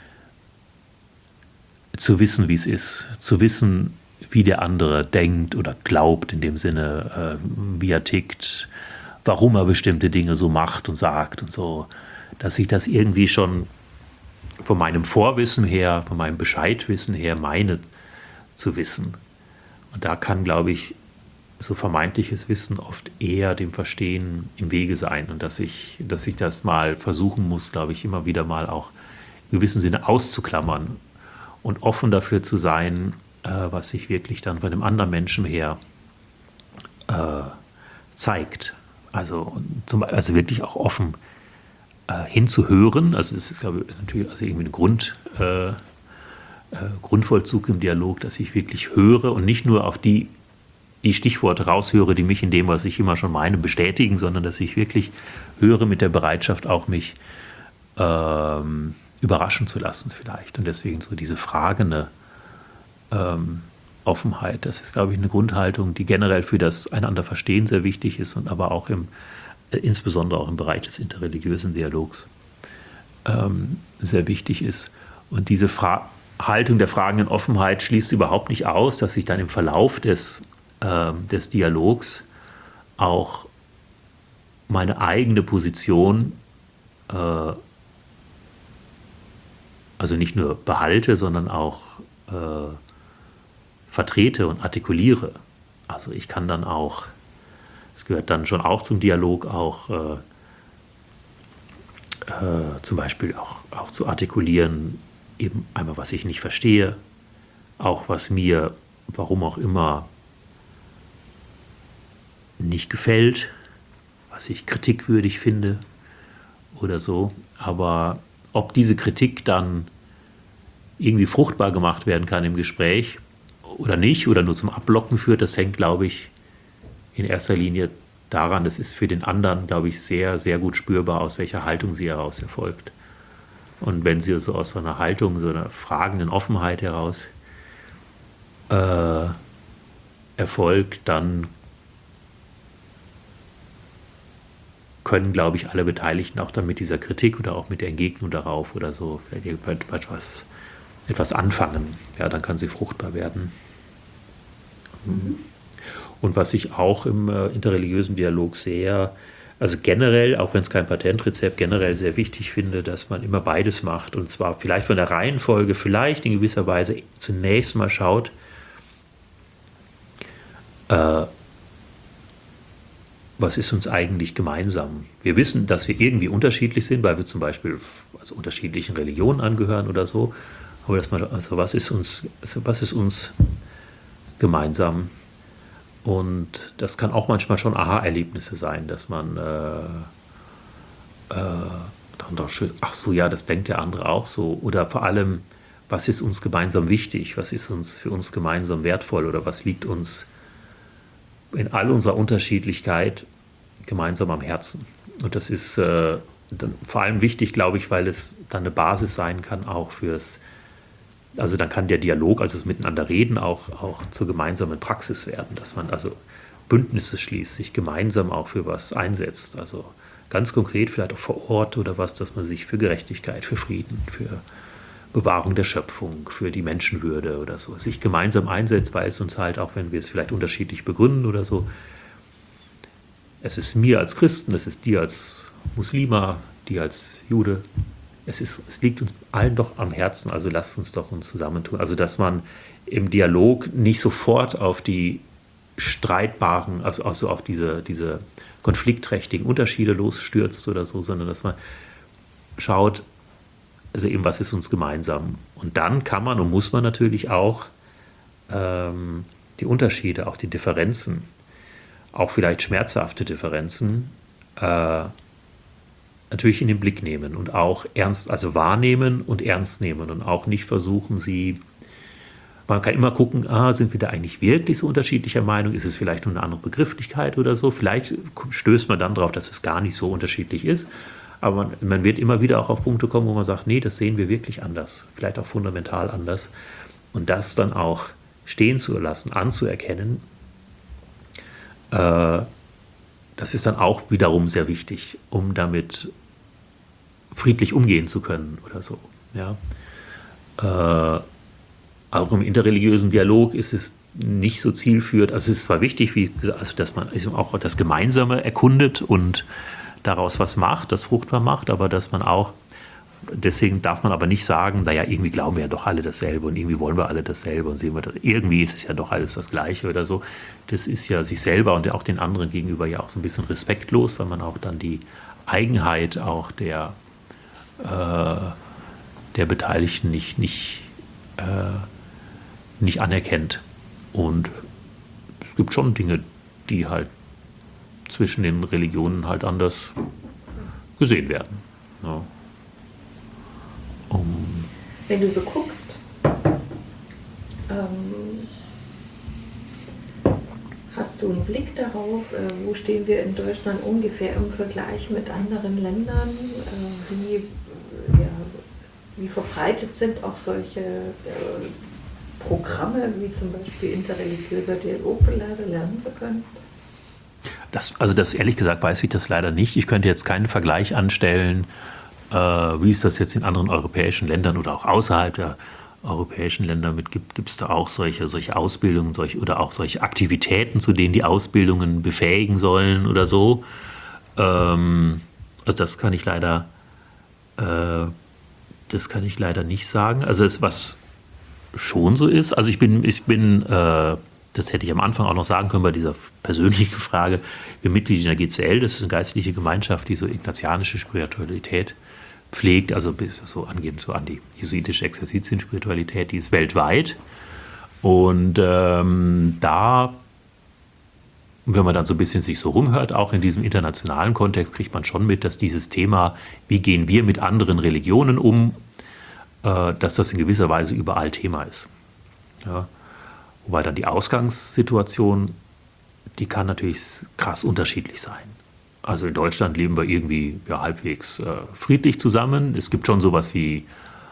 zu wissen, wie es ist, zu wissen, wie der andere denkt oder glaubt, in dem Sinne, äh, wie er tickt, warum er bestimmte Dinge so macht und sagt und so, dass ich das irgendwie schon von meinem Vorwissen her, von meinem Bescheidwissen her meine zu wissen. Und da kann, glaube ich, so vermeintliches Wissen oft eher dem Verstehen im Wege sein und dass ich, dass ich das mal versuchen muss, glaube ich, immer wieder mal auch in gewissem Sinne auszuklammern und offen dafür zu sein, äh, was sich wirklich dann von dem anderen Menschen her äh, zeigt. Also, zum, also wirklich auch offen äh, hinzuhören. Also es ist, glaube ich, natürlich also irgendwie ein Grund, äh, äh, Grundvollzug im Dialog, dass ich wirklich höre und nicht nur auf die die Stichworte raushöre, die mich in dem, was ich immer schon meine, bestätigen, sondern dass ich wirklich höre mit der Bereitschaft, auch mich ähm, überraschen zu lassen vielleicht. Und deswegen so diese fragende ähm, Offenheit, das ist, glaube ich, eine Grundhaltung, die generell für das Einander-Verstehen sehr wichtig ist und aber auch im, äh, insbesondere auch im Bereich des interreligiösen Dialogs ähm, sehr wichtig ist. Und diese Fra- Haltung der fragenden Offenheit schließt überhaupt nicht aus, dass sich dann im Verlauf des des Dialogs auch meine eigene Position äh, also nicht nur behalte, sondern auch äh, vertrete und artikuliere. Also ich kann dann auch, es gehört dann schon auch zum Dialog, auch äh, äh, zum Beispiel auch, auch zu artikulieren, eben einmal, was ich nicht verstehe, auch was mir, warum auch immer, nicht gefällt, was ich kritikwürdig finde oder so. Aber ob diese Kritik dann irgendwie fruchtbar gemacht werden kann im Gespräch oder nicht oder nur zum Abblocken führt, das hängt, glaube ich, in erster Linie daran, das ist für den anderen, glaube ich, sehr, sehr gut spürbar, aus welcher Haltung sie heraus erfolgt. Und wenn sie so aus so einer Haltung, so einer fragenden Offenheit heraus äh, erfolgt, dann können, glaube ich, alle Beteiligten auch dann mit dieser Kritik oder auch mit der Entgegnung darauf oder so vielleicht etwas, etwas anfangen. Ja, dann kann sie fruchtbar werden. Und was ich auch im äh, interreligiösen Dialog sehr, also generell, auch wenn es kein Patentrezept, generell sehr wichtig finde, dass man immer beides macht. Und zwar vielleicht von der Reihenfolge, vielleicht in gewisser Weise zunächst mal schaut, äh, was ist uns eigentlich gemeinsam? Wir wissen, dass wir irgendwie unterschiedlich sind, weil wir zum Beispiel also unterschiedlichen Religionen angehören oder so. Aber dass man, also was ist uns, also was ist uns gemeinsam? Und das kann auch manchmal schon Aha-Erlebnisse sein, dass man äh, äh, dann doch, ach so, ja, das denkt der andere auch so. Oder vor allem, was ist uns gemeinsam wichtig? Was ist uns für uns gemeinsam wertvoll? Oder was liegt uns in all unserer Unterschiedlichkeit gemeinsam am Herzen. Und das ist äh, dann vor allem wichtig, glaube ich, weil es dann eine Basis sein kann auch fürs, also dann kann der Dialog, also das Miteinander reden, auch, auch zur gemeinsamen Praxis werden, dass man also Bündnisse schließt, sich gemeinsam auch für was einsetzt. Also ganz konkret vielleicht auch vor Ort oder was, dass man sich für Gerechtigkeit, für Frieden, für Bewahrung der Schöpfung, für die Menschenwürde oder so, sich gemeinsam einsetzt, weil es uns halt, auch wenn wir es vielleicht unterschiedlich begründen oder so, es ist mir als Christen, es ist dir als Muslima, dir als Jude, es, ist, es liegt uns allen doch am Herzen, also lasst uns doch uns zusammentun. Also dass man im Dialog nicht sofort auf die streitbaren, also auch so auf diese, diese konfliktträchtigen Unterschiede losstürzt oder so, sondern dass man schaut, also eben, was ist uns gemeinsam? Und dann kann man und muss man natürlich auch ähm, die Unterschiede, auch die Differenzen, auch vielleicht schmerzhafte Differenzen, äh, natürlich in den Blick nehmen und auch ernst, also wahrnehmen und ernst nehmen und auch nicht versuchen, sie, man kann immer gucken, ah, sind wir da eigentlich wirklich so unterschiedlicher Meinung? Ist es vielleicht nur eine andere Begrifflichkeit oder so? Vielleicht stößt man dann darauf, dass es gar nicht so unterschiedlich ist. Aber man, man wird immer wieder auch auf Punkte kommen, wo man sagt, nee, das sehen wir wirklich anders, vielleicht auch fundamental anders. Und das dann auch stehen zu lassen, anzuerkennen, äh, das ist dann auch wiederum sehr wichtig, um damit friedlich umgehen zu können oder so. Ja. Äh, auch im interreligiösen Dialog ist es nicht so zielführend. Also es ist zwar wichtig, wie gesagt, also dass man auch das Gemeinsame erkundet und daraus was macht, das fruchtbar macht, aber dass man auch, deswegen darf man aber nicht sagen, naja, irgendwie glauben wir ja doch alle dasselbe und irgendwie wollen wir alle dasselbe und sehen wir das, irgendwie ist es ja doch alles das Gleiche oder so. Das ist ja sich selber und auch den anderen gegenüber ja auch so ein bisschen respektlos, weil man auch dann die Eigenheit auch der, äh, der Beteiligten nicht, nicht, äh, nicht anerkennt. Und es gibt schon Dinge, die halt zwischen den Religionen halt anders gesehen werden. Ja. Um Wenn du so guckst, ähm, hast du einen Blick darauf, äh, wo stehen wir in Deutschland ungefähr im Vergleich mit anderen Ländern? Äh, wie, ja, wie verbreitet sind auch solche äh, Programme, wie zum Beispiel interreligiöser Dialog lernen zu können? Das, also das ehrlich gesagt weiß ich das leider nicht. Ich könnte jetzt keinen Vergleich anstellen, äh, wie es das jetzt in anderen europäischen Ländern oder auch außerhalb der europäischen Länder mit gibt. Gibt es da auch solche, solche Ausbildungen solche, oder auch solche Aktivitäten, zu denen die Ausbildungen befähigen sollen oder so? Ähm, also das kann ich leider, äh, das kann ich leider nicht sagen. Also es, was schon so ist, also ich bin, ich bin äh, das hätte ich am Anfang auch noch sagen können bei dieser persönlichen Frage. Ich bin Mitglied in der G C L, das ist eine geistliche Gemeinschaft, die so ignatianische Spiritualität pflegt, also bis so angehend so an die jesuitische Exerzitienspiritualität, die ist weltweit. Und ähm, da, wenn man dann so ein bisschen sich so rumhört, auch in diesem internationalen Kontext, kriegt man schon mit, dass dieses Thema, wie gehen wir mit anderen Religionen um, äh, dass das in gewisser Weise überall Thema ist. Ja. Wobei dann die Ausgangssituation, die kann natürlich krass unterschiedlich sein. Also in Deutschland leben wir irgendwie ja, halbwegs äh, friedlich zusammen. Es gibt schon sowas wie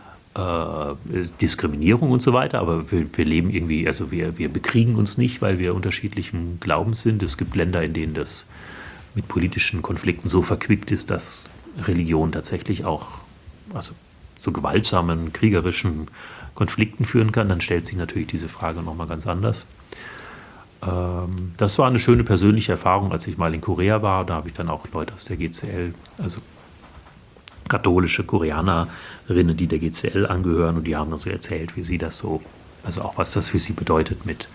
äh, Diskriminierung und so weiter, aber wir, wir leben irgendwie, also wir, wir bekriegen uns nicht, weil wir unterschiedlichen Glaubens sind. Es gibt Länder, in denen das mit politischen Konflikten so verquickt ist, dass Religion tatsächlich auch also zu gewaltsamen, kriegerischen Konflikten führen kann, dann stellt sich natürlich diese Frage nochmal ganz anders. Ähm, das war eine schöne persönliche Erfahrung, als ich mal in Korea war. Da habe ich dann auch Leute aus der G C L, also katholische Koreanerinnen, die der G C L angehören, und die haben dann so erzählt, wie sie das so, also auch was das für sie bedeutet, mit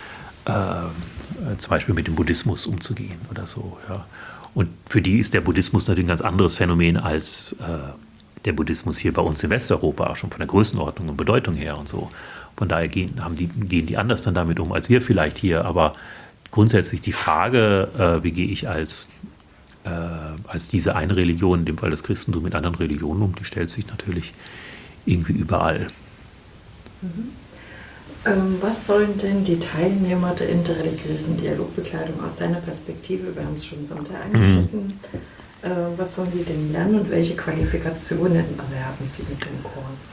äh, zum Beispiel mit dem Buddhismus umzugehen oder so. Ja. Und für die ist der Buddhismus natürlich ein ganz anderes Phänomen als äh, der Buddhismus hier bei uns in Westeuropa, auch schon von der Größenordnung und Bedeutung her und so. Von daher gehen, haben die, gehen die anders dann damit um als wir vielleicht hier. Aber grundsätzlich die Frage, äh, wie gehe ich als, äh, als diese eine Religion, in dem Fall das Christentum, mit anderen Religionen um, die stellt sich natürlich irgendwie überall. Mhm. Ähm, was sollen denn die Teilnehmer der interreligiösen Dialogbekleidung aus deiner Perspektive, wir haben es schon so unter eingeschnitten, mhm. Was sollen die denn lernen und welche Qualifikationen erwerben sie mit dem Kurs?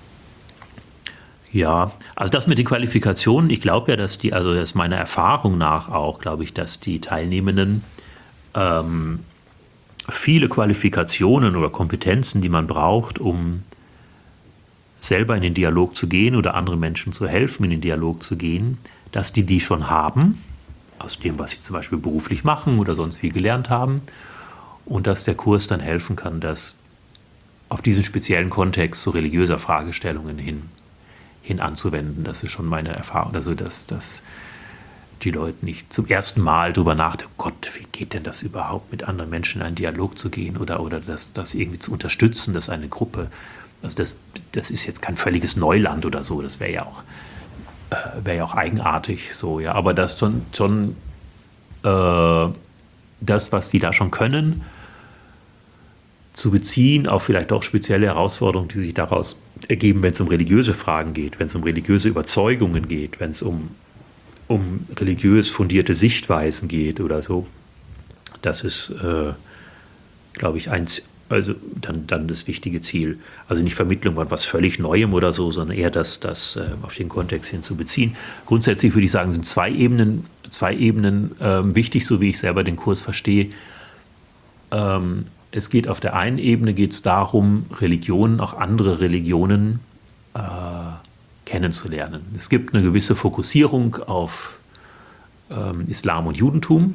Ja, also das mit den Qualifikationen, ich glaube ja, dass die, also das ist meiner Erfahrung nach auch, glaube ich, dass die Teilnehmenden ähm, viele Qualifikationen oder Kompetenzen, die man braucht, um selber in den Dialog zu gehen oder anderen Menschen zu helfen, in den Dialog zu gehen, dass die die schon haben, aus dem, was sie zum Beispiel beruflich machen oder sonst wie gelernt haben. Und dass der Kurs dann helfen kann, das auf diesen speziellen Kontext zu religiöser Fragestellungen hin, hin anzuwenden. Das ist schon meine Erfahrung. Also dass, dass die Leute nicht zum ersten Mal drüber nachdenken, oh Gott, wie geht denn das überhaupt, mit anderen Menschen in einen Dialog zu gehen oder, oder das, das irgendwie zu unterstützen, dass eine Gruppe, also das, das ist jetzt kein völliges Neuland oder so, das wäre ja auch, äh, wäre ja auch eigenartig so, ja, aber das schon, schon äh, das, was die da schon können, zu beziehen auf vielleicht auch spezielle Herausforderungen, die sich daraus ergeben, wenn es um religiöse Fragen geht, wenn es um religiöse Überzeugungen geht, wenn es um, um religiös fundierte Sichtweisen geht oder so. Das ist, äh, glaube ich, eins, also dann, dann das wichtige Ziel. Also nicht Vermittlung von was völlig Neuem oder so, sondern eher das, das äh, auf den Kontext hin zu beziehen. Grundsätzlich würde ich sagen, sind zwei Ebenen, zwei Ebenen äh, wichtig, so wie ich selber den Kurs verstehe. Ähm, Es geht auf der einen Ebene geht es darum, Religionen, auch andere Religionen äh, kennenzulernen. Es gibt eine gewisse Fokussierung auf ähm, Islam und Judentum.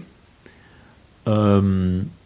Ähm,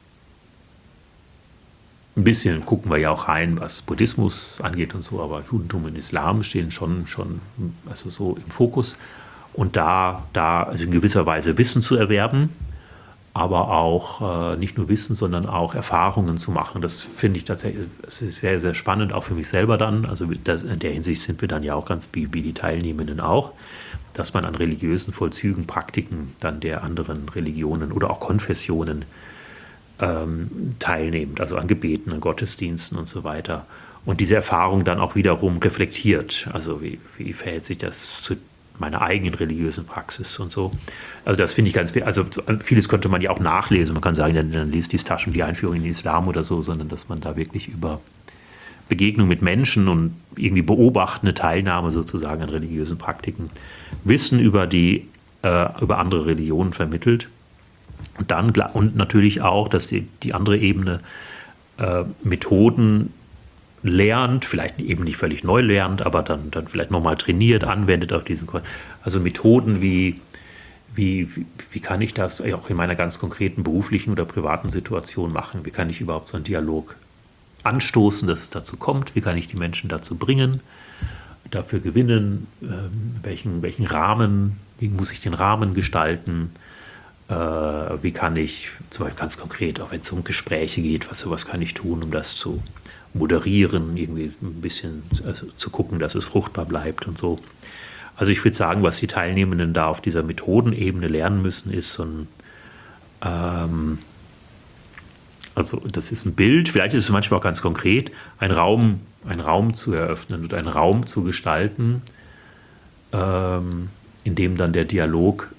ein bisschen gucken wir ja auch rein, was Buddhismus angeht und so, aber Judentum und Islam stehen schon, schon also so im Fokus. Und da, da also in gewisser Weise Wissen zu erwerben, aber auch äh, nicht nur Wissen, sondern auch Erfahrungen zu machen. Das finde ich tatsächlich, das ist sehr, sehr spannend, auch für mich selber dann. Also das, in der Hinsicht sind wir dann ja auch ganz, wie, wie die Teilnehmenden auch, dass man an religiösen Vollzügen, Praktiken dann der anderen Religionen oder auch Konfessionen ähm, teilnimmt, also an Gebeten, an Gottesdiensten und so weiter. Und diese Erfahrung dann auch wiederum reflektiert. Also wie, wie verhält sich das zu meiner eigenen religiösen Praxis und so. Also das finde ich ganz, also vieles könnte man ja auch nachlesen. Man kann sagen, dann, dann liest die Taschen die Einführung in den Islam oder so, sondern dass man da wirklich über Begegnung mit Menschen und irgendwie beobachtende Teilnahme sozusagen an religiösen Praktiken Wissen über die, äh, über andere Religionen vermittelt. Und dann, und natürlich auch, dass die, die andere Ebene äh, Methoden lernt, vielleicht eben nicht völlig neu lernt, aber dann, dann vielleicht nochmal trainiert, anwendet auf diesen, also Methoden wie, wie, wie kann ich das auch in meiner ganz konkreten beruflichen oder privaten Situation machen? Wie kann ich überhaupt so einen Dialog anstoßen, dass es dazu kommt? Wie kann ich die Menschen dazu bringen, dafür gewinnen? Ähm, welchen, welchen Rahmen, wie muss ich den Rahmen gestalten? Äh, wie kann ich, zum Beispiel ganz konkret, auch wenn es um Gespräche geht, was, was kann ich tun, um das zu moderieren, irgendwie ein bisschen also zu gucken, dass es fruchtbar bleibt und so. Also ich würde sagen, was die Teilnehmenden da auf dieser Methodenebene lernen müssen, ist so ein, ähm, also das ist ein Bild, vielleicht ist es manchmal auch ganz konkret, einen Raum, einen Raum zu eröffnen und einen Raum zu gestalten, ähm, in dem dann der Dialog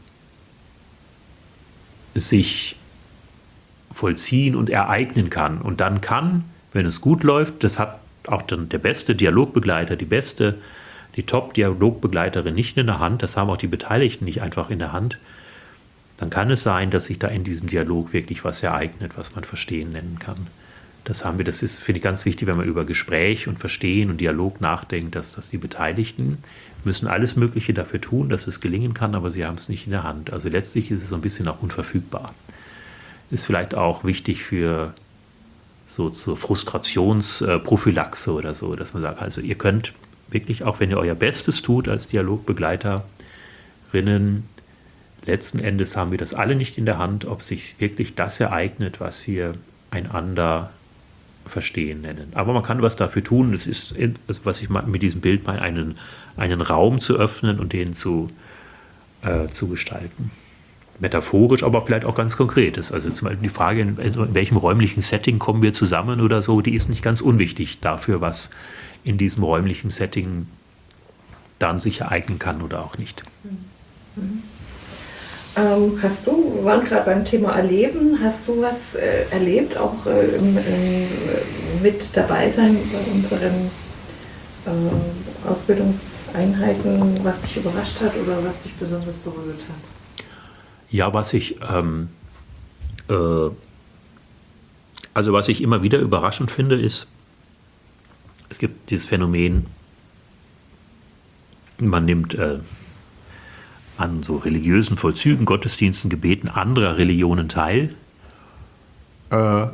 sich vollziehen und ereignen kann. Und dann kann, wenn es gut läuft, das hat auch dann der beste Dialogbegleiter, die beste, die Top-Dialogbegleiterin nicht in der Hand, das haben auch die Beteiligten nicht einfach in der Hand, dann kann es sein, dass sich da in diesem Dialog wirklich was ereignet, was man Verstehen nennen kann. Das haben wir, das ist, finde ich, ganz wichtig, wenn man über Gespräch und Verstehen und Dialog nachdenkt, dass, dass die Beteiligten müssen alles Mögliche dafür tun, dass es gelingen kann, aber sie haben es nicht in der Hand. Also letztlich ist es so ein bisschen auch unverfügbar. Ist vielleicht auch wichtig für so zur Frustrationsprophylaxe oder so, dass man sagt, also ihr könnt wirklich, auch wenn ihr euer Bestes tut als Dialogbegleiterinnen, letzten Endes haben wir das alle nicht in der Hand, ob sich wirklich das ereignet, was wir einander verstehen nennen. Aber man kann was dafür tun, das ist, was ich mit diesem Bild meine, einen, einen Raum zu öffnen und den zu, äh, zu gestalten. Metaphorisch, aber vielleicht auch ganz konkretes. Also zum Beispiel die Frage, in, in welchem räumlichen Setting kommen wir zusammen oder so, die ist nicht ganz unwichtig dafür, was in diesem räumlichen Setting dann sich ereignen kann oder auch nicht. Mhm. Ähm, hast du, wir waren gerade beim Thema Erleben, hast du was äh, erlebt, auch äh, im, im, mit dabei sein bei unseren äh, Ausbildungseinheiten, was dich überrascht hat oder was dich besonders berührt hat? Ja, was ich, ähm, äh, also was ich immer wieder überraschend finde, ist, es gibt dieses Phänomen, man nimmt äh, an so religiösen Vollzügen, Gottesdiensten, Gebeten anderer Religionen teil äh,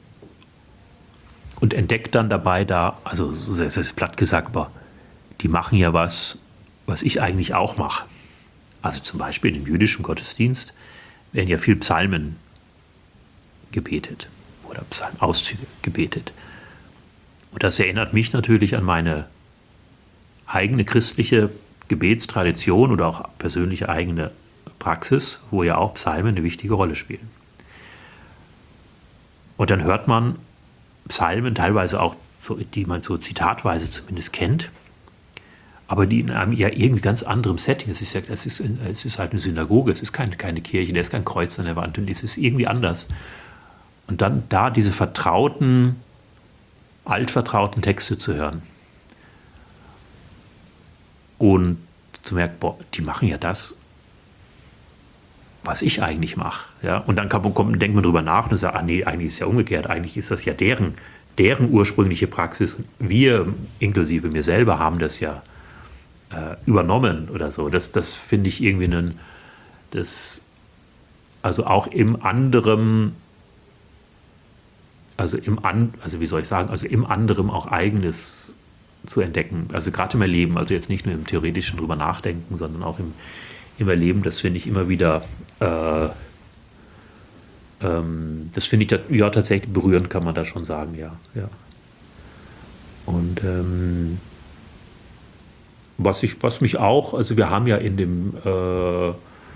und entdeckt dann dabei da, also es ist platt gesagt, aber die machen ja was, was ich eigentlich auch mache. Also zum Beispiel im jüdischen Gottesdienst werden ja viel Psalmen gebetet oder Psalmauszüge gebetet. Und das erinnert mich natürlich an meine eigene christliche Gebetstradition oder auch persönliche eigene Praxis, wo ja auch Psalmen eine wichtige Rolle spielen. Und dann hört man Psalmen, teilweise auch, so, die man so zitatweise zumindest kennt, aber die in einem ja irgendwie ganz anderem Setting. Es ist, ja, es ist, es ist halt eine Synagoge, es ist keine, keine Kirche, da ist kein Kreuz an der Wand und es ist irgendwie anders. Und dann da diese vertrauten, altvertrauten Texte zu hören und zu merken, boah, die machen ja das, was ich eigentlich mache. Ja? Und dann kann man, kommt, denkt man drüber nach und sagt, ah nee, eigentlich ist es ja umgekehrt, eigentlich ist das ja deren, deren ursprüngliche Praxis. Wir, inklusive mir selber, haben das ja äh, übernommen oder so. Das, das finde ich irgendwie einen, das, also auch im anderen, also im an, also wie soll ich sagen, also im anderen auch Eigenes zu entdecken. Also gerade im Erleben, also jetzt nicht nur im theoretischen drüber nachdenken, sondern auch im, im Erleben, das finde ich immer wieder, äh, ähm, das finde ich ja tatsächlich berührend, kann man da schon sagen, ja. ja. Und ähm, was, ich, was mich auch, also wir haben ja in dem, äh,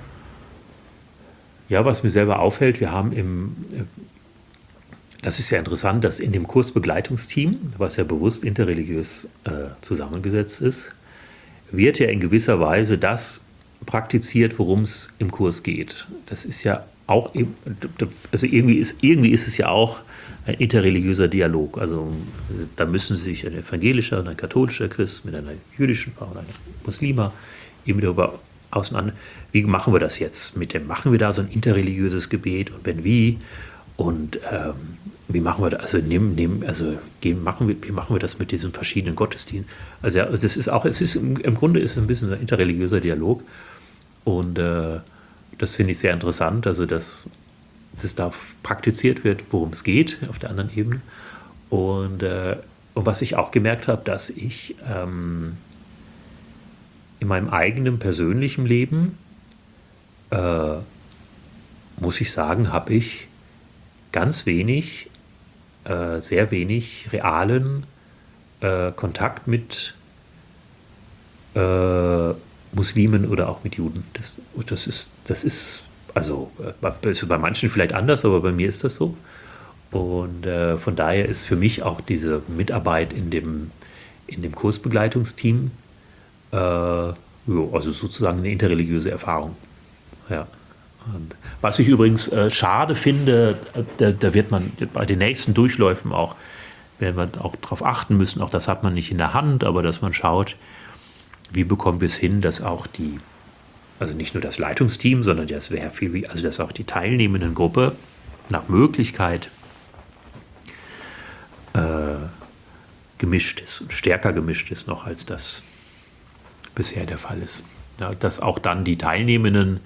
ja, was mir selber auffällt, wir haben im, das ist ja interessant, dass in dem Kursbegleitungsteam, was ja bewusst interreligiös äh, zusammengesetzt ist, wird ja in gewisser Weise das praktiziert, worum es im Kurs geht. Das ist ja auch, also irgendwie ist, irgendwie ist es ja auch ein interreligiöser Dialog. Also da müssen sich ein evangelischer und ein katholischer Christ mit einer jüdischen Frau und einer Muslima eben darüber auseinander, wie machen wir das jetzt? Mit dem, machen wir da so ein interreligiöses Gebet und wenn wie? Und ähm, wie machen wir das? Also, nehmen, nehmen, also gehen, machen wir, wie machen wir das mit diesen verschiedenen Gottesdiensten? Also ja, das ist auch, es ist im, im Grunde ist es ein bisschen ein interreligiöser Dialog. Und äh, das finde ich sehr interessant, also dass das da praktiziert wird, worum es geht, auf der anderen Ebene. Und, äh, und was ich auch gemerkt habe, dass ich ähm, in meinem eigenen persönlichen Leben, äh, muss ich sagen, habe ich ganz wenig, äh, sehr wenig realen äh, Kontakt mit äh, Muslimen oder auch mit Juden. Das, das ist, das ist also äh, bei manchen vielleicht anders, aber bei mir ist das so. Und äh, von daher ist für mich auch diese Mitarbeit in dem, in dem Kursbegleitungsteam äh, ja, also sozusagen eine interreligiöse Erfahrung. Ja. Und was ich übrigens äh, schade finde, da, da wird man bei den nächsten Durchläufen auch, werden wir auch darauf achten müssen, auch das hat man nicht in der Hand, aber dass man schaut, wie bekommen wir es hin, dass auch die, also nicht nur das Leitungsteam, sondern das wäre viel, also dass auch die teilnehmenden Gruppe nach Möglichkeit äh, gemischt ist und stärker gemischt ist noch, als das bisher der Fall ist. Ja, dass auch dann die Teilnehmenden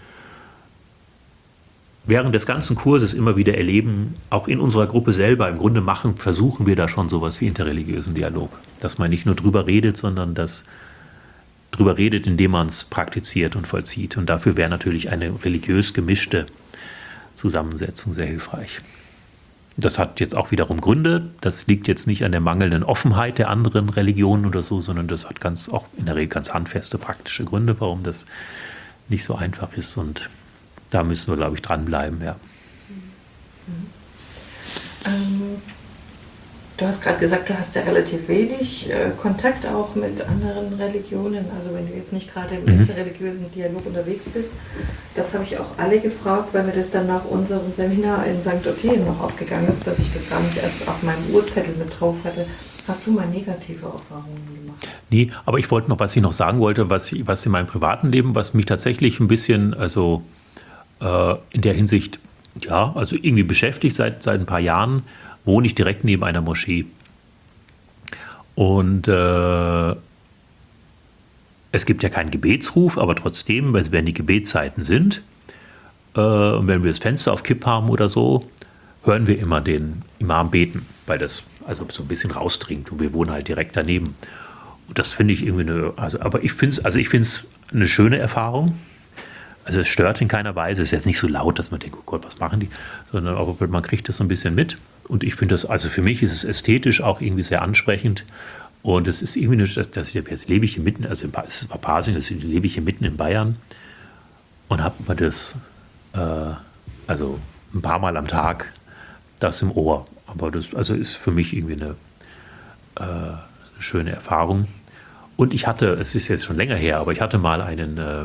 während des ganzen Kurses immer wieder erleben, auch in unserer Gruppe selber, im Grunde machen, versuchen wir da schon sowas wie interreligiösen Dialog. Dass man nicht nur drüber redet, sondern dass drüber redet, indem man es praktiziert und vollzieht. Und dafür wäre natürlich eine religiös gemischte Zusammensetzung sehr hilfreich. Das hat jetzt auch wiederum Gründe. Das liegt jetzt nicht an der mangelnden Offenheit der anderen Religionen oder so, sondern das hat ganz auch in der Regel ganz handfeste praktische Gründe, warum das nicht so einfach ist. Und da müssen wir, glaube ich, dranbleiben. Ja. Ähm, du hast gerade gesagt, du hast ja relativ wenig äh, Kontakt auch mit anderen Religionen. Also wenn du jetzt nicht gerade im mhm. interreligiösen Dialog unterwegs bist. Das habe ich auch alle gefragt, weil mir das dann nach unserem Seminar in Sankt Ottilien noch aufgegangen ist, dass ich das gar nicht erst auf meinem Urzettel mit drauf hatte. Hast du mal negative Erfahrungen gemacht? Nee, aber ich wollte noch, was ich noch sagen wollte, was, was in meinem privaten Leben, was mich tatsächlich ein bisschen, also äh, in der Hinsicht, ja, also irgendwie beschäftigt seit, seit ein paar Jahren, wohne ich direkt neben einer Moschee. Und äh, es gibt ja keinen Gebetsruf, aber trotzdem, wenn die Gebetszeiten sind, äh, und wenn wir das Fenster auf Kipp haben oder so, hören wir immer den Imam beten, weil das also so ein bisschen rausdringt und wir wohnen halt direkt daneben. Und das finde ich irgendwie eine, also, aber ich finde es, also ich finde es eine schöne Erfahrung. Also es stört in keiner Weise. Es ist jetzt nicht so laut, dass man denkt, oh Gott, was machen die? Sondern auch, man kriegt das so ein bisschen mit. Und ich finde das, also für mich ist es ästhetisch auch irgendwie sehr ansprechend. Und es ist irgendwie, dass, dass ich jetzt lebe ich hier mitten, also es war Pasing, das lebe ich hier mitten in Bayern und habe mir das, äh, also ein paar Mal am Tag das im Ohr. Aber das also ist für mich irgendwie eine, äh, eine schöne Erfahrung. Und ich hatte, es ist jetzt schon länger her, aber ich hatte mal einen, äh,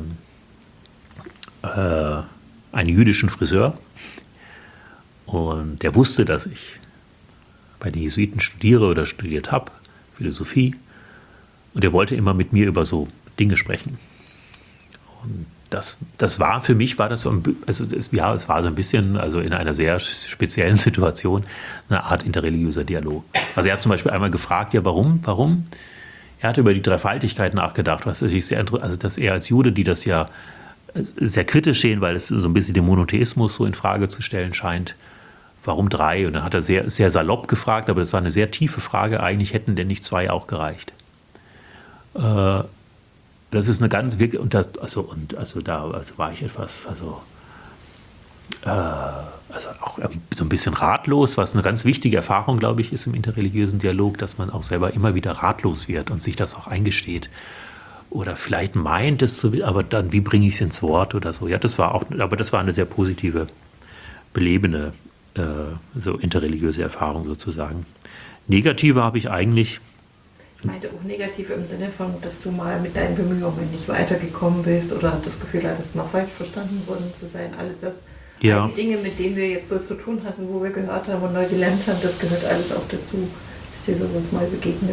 äh, einen jüdischen Friseur und der wusste, dass ich bei den Jesuiten studiere oder studiert habe, Philosophie, und er wollte immer mit mir über so Dinge sprechen. Und das, das war für mich, war das so ein, also das, ja, es war so ein bisschen, also in einer sehr speziellen Situation, eine Art interreligiöser Dialog. Also er hat zum Beispiel einmal gefragt, ja, warum, warum? Er hat über die Dreifaltigkeit nachgedacht, was natürlich sehr interessant, also dass er als Jude, die das ja sehr kritisch sehen, weil es so ein bisschen den Monotheismus so in Frage zu stellen scheint. Warum drei? Und dann hat er sehr, sehr salopp gefragt, aber das war eine sehr tiefe Frage. Eigentlich hätten denn nicht zwei auch gereicht. Äh, das ist eine ganz wirklich und das also und also da also war ich etwas also äh, also auch so ein bisschen ratlos, was eine ganz wichtige Erfahrung, glaube ich, ist im interreligiösen Dialog, dass man auch selber immer wieder ratlos wird und sich das auch eingesteht. Oder vielleicht meint es so, aber dann, wie bringe ich es ins Wort oder so. Ja, das war auch, aber das war eine sehr positive, belebende, äh, so interreligiöse Erfahrung sozusagen. Negative habe ich eigentlich. Ich meinte auch negativ im Sinne von, dass du mal mit deinen Bemühungen nicht weitergekommen bist oder das Gefühl hattest, mal falsch verstanden worden zu sein. Alle das, ja. all die Dinge, mit denen wir jetzt so zu tun hatten, wo wir gehört haben und neu gelernt haben, das gehört alles auch dazu. Ist dir sowas mal begegnet?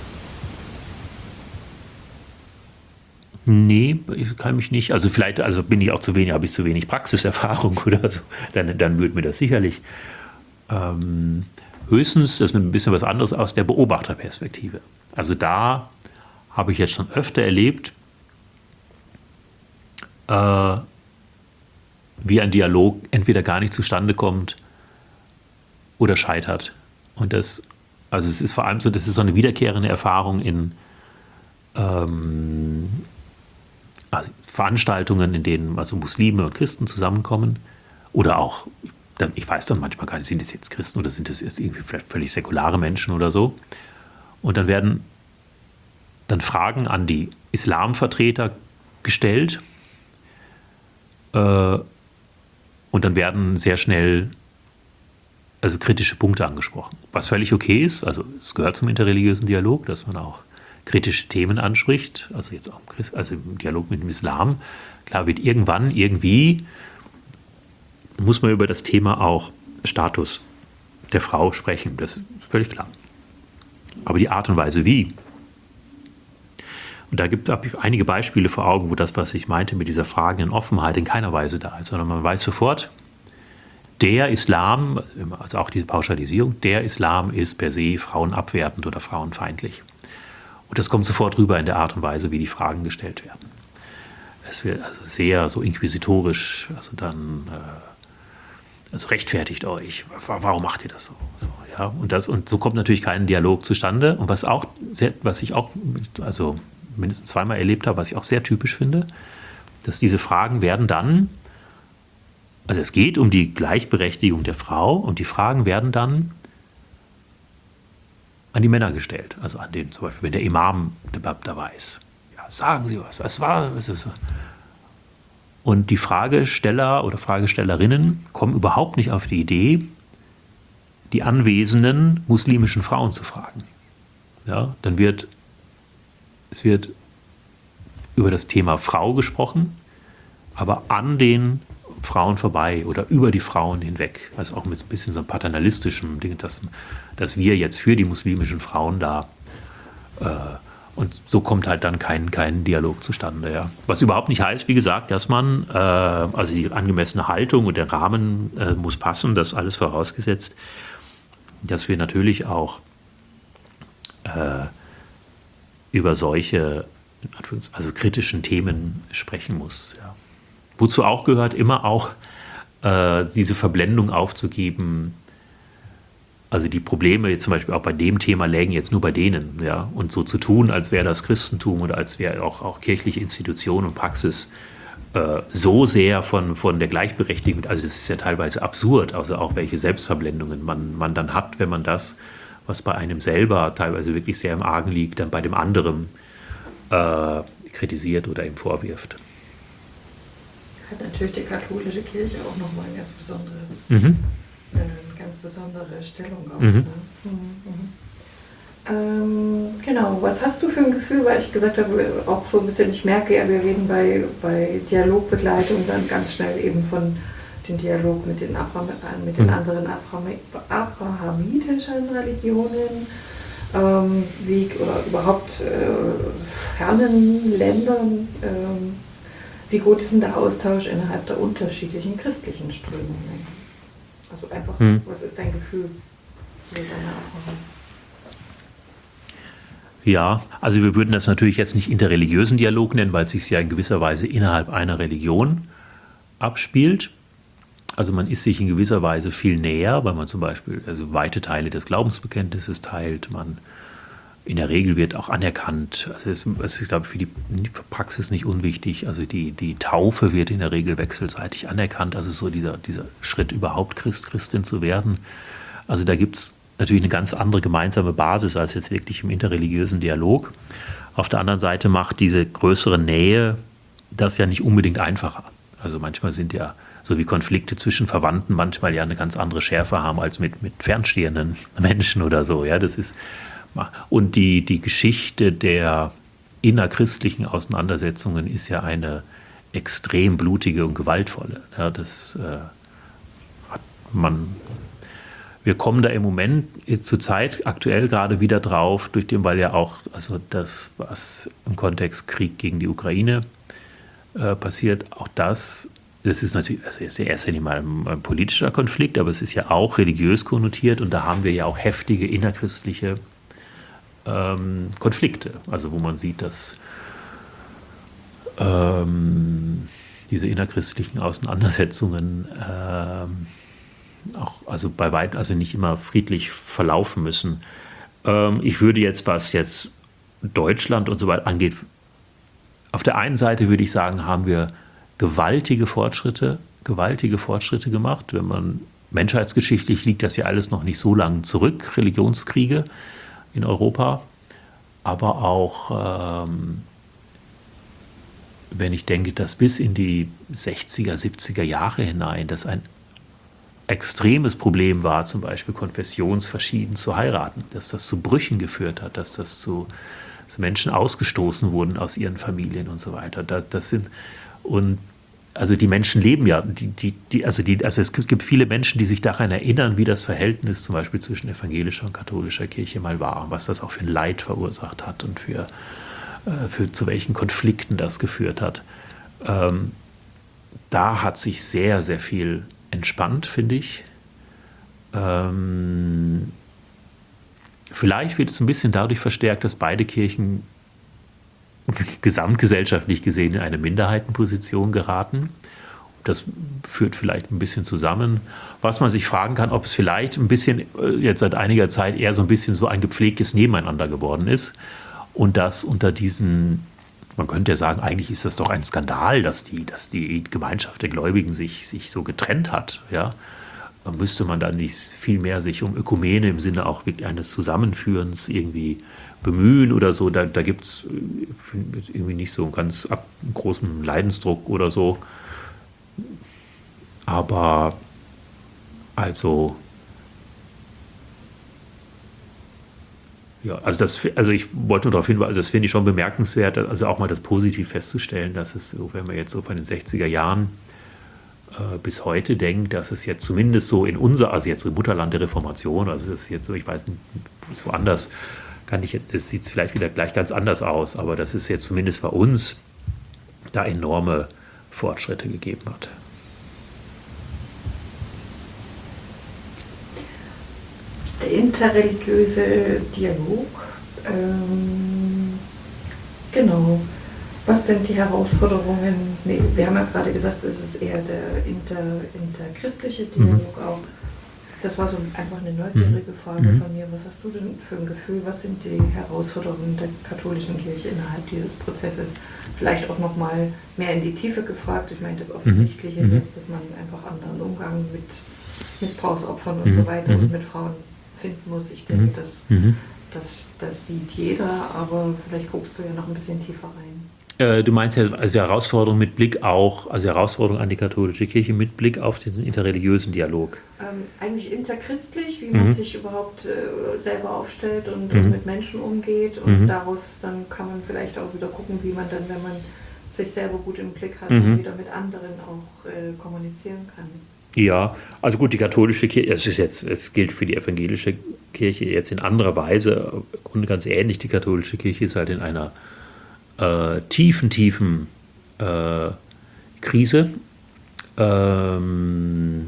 Nee, ich kann mich nicht. Also vielleicht, also bin ich auch zu wenig, habe ich zu wenig Praxiserfahrung oder so. Dann, dann würde mir das sicherlich. Ähm, höchstens, das ist ein bisschen was anderes aus der Beobachterperspektive. Also da habe ich jetzt schon öfter erlebt, äh, wie ein Dialog entweder gar nicht zustande kommt oder scheitert. Und das, also es ist vor allem so, das ist so eine wiederkehrende Erfahrung in ähm, also Veranstaltungen, in denen also Muslime und Christen zusammenkommen oder auch, ich weiß dann manchmal gar nicht, sind das jetzt Christen oder sind das jetzt irgendwie vielleicht völlig säkulare Menschen oder so. Und dann werden dann Fragen an die Islamvertreter gestellt äh, und dann werden sehr schnell also kritische Punkte angesprochen, was völlig okay ist. Also es gehört zum interreligiösen Dialog, dass man auch kritische Themen anspricht, also jetzt auch im, Christ, also im Dialog mit dem Islam. Klar wird irgendwann, irgendwie, muss man über das Thema auch Status der Frau sprechen, das ist völlig klar. Aber die Art und Weise wie, und da gibt es einige Beispiele vor Augen, wo das, was ich meinte mit dieser fragenden Offenheit, in keiner Weise da ist, sondern man weiß sofort, der Islam, also auch diese Pauschalisierung, der Islam ist per se frauenabwertend oder frauenfeindlich. Und das kommt sofort rüber in der Art und Weise, wie die Fragen gestellt werden. Es wird also sehr so inquisitorisch, also dann, äh, also rechtfertigt euch, warum macht ihr das so? so ja? und, das, und so kommt natürlich kein Dialog zustande. Und was auch, sehr, was ich auch, also mindestens zweimal erlebt habe, was ich auch sehr typisch finde, dass diese Fragen werden dann, also es geht um die Gleichberechtigung der Frau und die Fragen werden dann an die Männer gestellt. Also an den, zum Beispiel, wenn der Imam dabei ist. Ja, sagen Sie was, was war, was ist. Und die Fragesteller oder Fragestellerinnen kommen überhaupt nicht auf die Idee, die anwesenden muslimischen Frauen zu fragen. Ja, dann wird, es wird über das Thema Frau gesprochen, aber an den Frauen vorbei oder über die Frauen hinweg. Also auch mit ein bisschen so einem paternalistischen Ding, dass, dass wir jetzt für die muslimischen Frauen da äh, und so kommt halt dann kein, kein Dialog zustande. Ja. Was überhaupt nicht heißt, wie gesagt, dass man, äh, also die angemessene Haltung und der Rahmen äh, muss passen, das alles vorausgesetzt, dass wir natürlich auch äh, über solche also kritischen Themen sprechen muss. Ja. Wozu auch gehört, immer auch äh, diese Verblendung aufzugeben. Also die Probleme jetzt zum Beispiel auch bei dem Thema lägen jetzt nur bei denen. Ja? Und so zu tun, als wäre das Christentum oder als wäre auch, auch kirchliche Institution und Praxis äh, so sehr von, von der Gleichberechtigung, also das ist ja teilweise absurd, also auch welche Selbstverblendungen man, man dann hat, wenn man das, was bei einem selber teilweise wirklich sehr im Argen liegt, dann bei dem anderen äh, kritisiert oder ihm vorwirft. Hat natürlich die katholische Kirche auch nochmal ein ganz besonderes, Mhm. äh, eine ganz besondere Stellung auch. Mhm. Ne? Mhm. Mhm. Ähm, genau, was hast du für ein Gefühl, weil ich gesagt habe, auch so ein bisschen, ich merke ja, wir reden bei, bei Dialogbegleitung dann ganz schnell eben von dem Dialog mit den, Abraham, mit den Mhm. anderen Abraham, abrahamitischen Religionen, ähm, wie, oder überhaupt äh, fernen Ländern. Ähm, wie gut ist denn der Austausch innerhalb der unterschiedlichen christlichen Strömungen? Also einfach, Mhm. was ist dein Gefühl mit deiner Erfahrung? Ja, also wir würden das natürlich jetzt nicht interreligiösen Dialog nennen, weil es sich ja in gewisser Weise innerhalb einer Religion abspielt. Also man ist sich in gewisser Weise viel näher, weil man zum Beispiel also weite Teile des Glaubensbekenntnisses teilt. Man in der Regel wird auch anerkannt. Also es ist, ich glaube, für die Praxis nicht unwichtig. Also die, die Taufe wird in der Regel wechselseitig anerkannt. Also so dieser, dieser Schritt überhaupt Christ, Christin zu werden. Also da gibt es natürlich eine ganz andere gemeinsame Basis als jetzt wirklich im interreligiösen Dialog. Auf der anderen Seite macht diese größere Nähe das ja nicht unbedingt einfacher. Also manchmal sind ja so wie Konflikte zwischen Verwandten manchmal ja eine ganz andere Schärfe haben als mit, mit fernstehenden Menschen oder so. Ja, das ist, und die, die Geschichte der innerchristlichen Auseinandersetzungen ist ja eine extrem blutige und gewaltvolle. Ja, das äh, hat man. Wir kommen da im Moment zur Zeit aktuell gerade wieder drauf, durch den, weil ja auch also das, was im Kontext Krieg gegen die Ukraine äh, passiert, auch das, das ist natürlich, also ist ja erst einmal ein, ein politischer Konflikt, aber es ist ja auch religiös konnotiert und da haben wir ja auch heftige innerchristliche ähm, Konflikte, also wo man sieht, dass ähm, diese innerchristlichen Auseinandersetzungen ähm, auch also bei weitem also nicht immer friedlich verlaufen müssen. Ähm, ich würde jetzt, was jetzt Deutschland und so weiter angeht, auf der einen Seite würde ich sagen, haben wir gewaltige Fortschritte, gewaltige Fortschritte gemacht. Wenn man menschheitsgeschichtlich liegt das ja alles noch nicht so lange zurück, Religionskriege in Europa, aber auch ähm, wenn ich denke, dass bis in die sechziger, siebziger Jahre hinein das ein extremes Problem war, zum Beispiel konfessionsverschieden zu heiraten, dass das zu Brüchen geführt hat, dass das zu dass Menschen ausgestoßen wurden aus ihren Familien und so weiter. Das, das sind und also die Menschen leben ja, die, die, die, also, die, also es gibt viele Menschen, die sich daran erinnern, wie das Verhältnis zum Beispiel zwischen evangelischer und katholischer Kirche mal war, was das auch für ein Leid verursacht hat und für, äh, für zu welchen Konflikten das geführt hat. Ähm, da hat sich sehr, sehr viel entspannt, finde ich. Ähm, vielleicht wird es ein bisschen dadurch verstärkt, dass beide Kirchen gesamtgesellschaftlich gesehen in eine Minderheitenposition geraten. Das führt vielleicht ein bisschen zusammen. Was man sich fragen kann, ob es vielleicht ein bisschen jetzt seit einiger Zeit eher so ein bisschen so ein gepflegtes Nebeneinander geworden ist und das unter diesen, man könnte ja sagen, eigentlich ist das doch ein Skandal, dass die, dass die Gemeinschaft der Gläubigen sich, sich so getrennt hat. Ja? Müsste man dann nicht viel mehr sich um Ökumene im Sinne auch wirklich eines Zusammenführens irgendwie bemühen oder so. Da, da gibt es irgendwie nicht so einen ganz ab, großen Leidensdruck oder so. Aber also ja, also das, also ich wollte nur darauf hinweisen, also das finde ich schon bemerkenswert, also auch mal das positiv festzustellen, dass es so, wenn man jetzt so von den sechziger Jahren äh, bis heute denkt, dass es jetzt zumindest so in unser, also jetzt so im Mutterland der Reformation, also das ist jetzt so, ich weiß nicht, so anders, kann ich jetzt, das sieht vielleicht wieder gleich ganz anders aus, aber dass es jetzt zumindest bei uns da enorme Fortschritte gegeben hat. Der interreligiöse Dialog, ähm, genau. Was sind die Herausforderungen? Nee, wir haben ja gerade gesagt, es ist eher der inter, interchristliche Dialog mhm. auch. Das war so einfach eine neugierige Frage Mhm. von mir. Was hast du denn für ein Gefühl? Was sind die Herausforderungen der katholischen Kirche innerhalb dieses Prozesses? Vielleicht auch noch mal mehr in die Tiefe gefragt. Ich meine, das Offensichtliche Mhm. ist, dass man einfach anderen Umgang mit Missbrauchsopfern und Mhm. so weiter Mhm. und mit Frauen finden muss. Ich denke, Mhm. das, Mhm. das, das sieht jeder, aber vielleicht guckst du ja noch ein bisschen tiefer rein. Äh, du meinst ja also Herausforderung mit Blick auch, also Herausforderung an die katholische Kirche mit Blick auf diesen interreligiösen Dialog. Ähm, eigentlich interchristlich, wie Mhm. man sich überhaupt äh, selber aufstellt und, Mhm. und mit Menschen umgeht. Und Mhm. daraus dann kann man vielleicht auch wieder gucken, wie man dann, wenn man sich selber gut im Blick hat, Mhm. dann wieder mit anderen auch äh, kommunizieren kann. Ja, also gut, die katholische Kirche, es ist jetzt, es gilt für die evangelische Kirche jetzt in anderer Weise, im Grunde ganz ähnlich. Die katholische Kirche ist halt in einer äh, tiefen, tiefen äh, Krise. Ähm,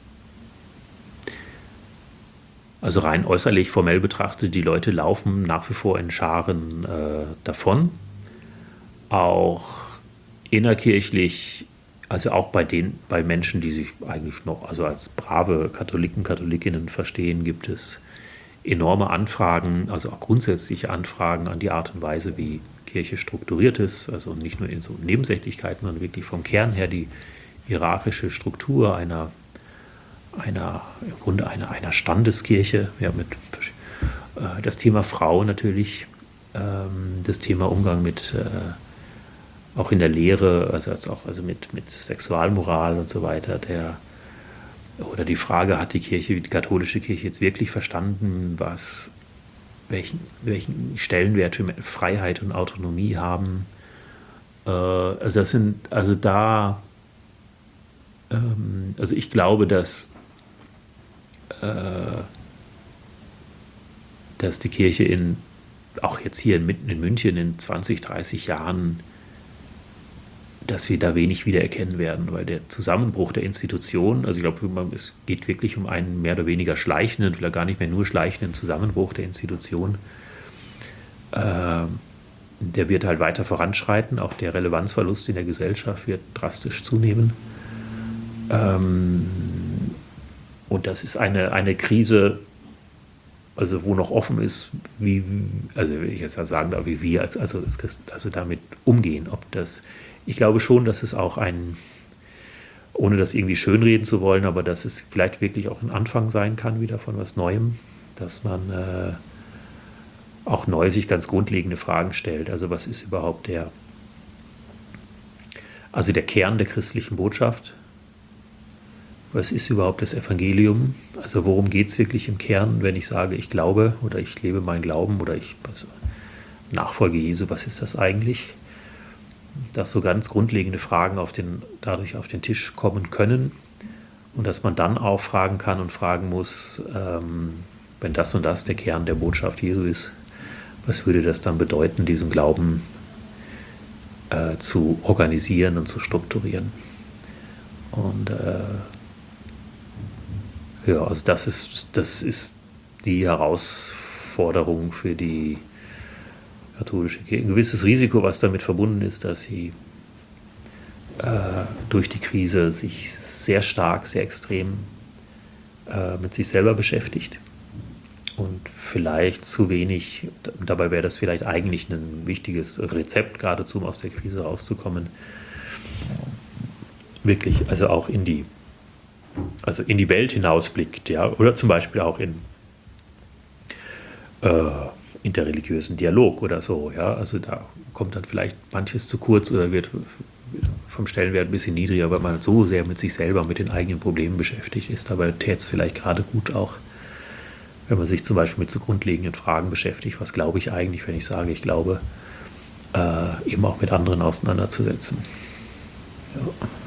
also rein äußerlich, formell betrachtet, die Leute laufen nach wie vor in Scharen äh, davon. Auch innerkirchlich, also auch bei den, bei Menschen, die sich eigentlich noch also als brave Katholiken, Katholikinnen verstehen, gibt es enorme Anfragen, also auch grundsätzliche Anfragen an die Art und Weise, wie Kirche strukturiert ist, also nicht nur in so Nebensächlichkeiten, sondern wirklich vom Kern her die hierarchische Struktur einer, einer im Grunde einer, einer Standeskirche, ja, mit äh, das Thema Frau natürlich, ähm, das Thema Umgang mit äh, auch in der Lehre, also als auch also mit, mit Sexualmoral und so weiter, der oder die Frage, hat die Kirche, die katholische Kirche jetzt wirklich verstanden, was, welchen, welchen Stellenwert für Freiheit und Autonomie haben? Äh, also das sind, also da, ähm, also ich glaube, dass, äh, dass die Kirche in, auch jetzt hier mitten in München in zwanzig, dreißig Jahren, dass wir da wenig wiedererkennen werden, weil der Zusammenbruch der Institutionen, also ich glaube, es geht wirklich um einen mehr oder weniger schleichenden, vielleicht gar nicht mehr nur schleichenden Zusammenbruch der Institutionen, äh, der wird halt weiter voranschreiten, auch der Relevanzverlust in der Gesellschaft wird drastisch zunehmen. Ähm, und das ist eine, eine Krise, also wo noch offen ist, wie, also will ich jetzt ja sagen, wie wir als, also, also damit umgehen, ob das. Ich glaube schon, dass es auch ein, ohne das irgendwie schönreden zu wollen, aber dass es vielleicht wirklich auch ein Anfang sein kann wieder von was Neuem, dass man äh, auch neu sich ganz grundlegende Fragen stellt. Also was ist überhaupt der, also der Kern der christlichen Botschaft? Was ist überhaupt das Evangelium? Also worum geht es wirklich im Kern, wenn ich sage, ich glaube oder ich lebe meinen Glauben oder ich also nachfolge Jesu, was ist das eigentlich? Dass so ganz grundlegende Fragen auf den, dadurch auf den Tisch kommen können und dass man dann auch fragen kann und fragen muss, ähm, wenn das und das der Kern der Botschaft Jesu ist, was würde das dann bedeuten, diesen Glauben äh, zu organisieren und zu strukturieren? Und äh, ja, also das ist, das ist die Herausforderung für die katholische Kirche. Ein gewisses Risiko, was damit verbunden ist, dass sie äh, durch die Krise sich sehr stark, sehr extrem äh, mit sich selber beschäftigt und vielleicht zu wenig, dabei wäre das vielleicht eigentlich ein wichtiges Rezept, geradezu um aus der Krise rauszukommen, wirklich, also auch in die, also in die Welt hinausblickt, ja, oder zum Beispiel auch in äh, interreligiösen Dialog oder so, ja, also da kommt dann vielleicht manches zu kurz oder wird vom Stellenwert ein bisschen niedriger, weil man so sehr mit sich selber, mit den eigenen Problemen beschäftigt ist. Dabei täte es vielleicht gerade gut auch, wenn man sich zum Beispiel mit so grundlegenden Fragen beschäftigt, was glaube ich eigentlich, wenn ich sage, ich glaube, äh, eben auch mit anderen auseinanderzusetzen. Ja.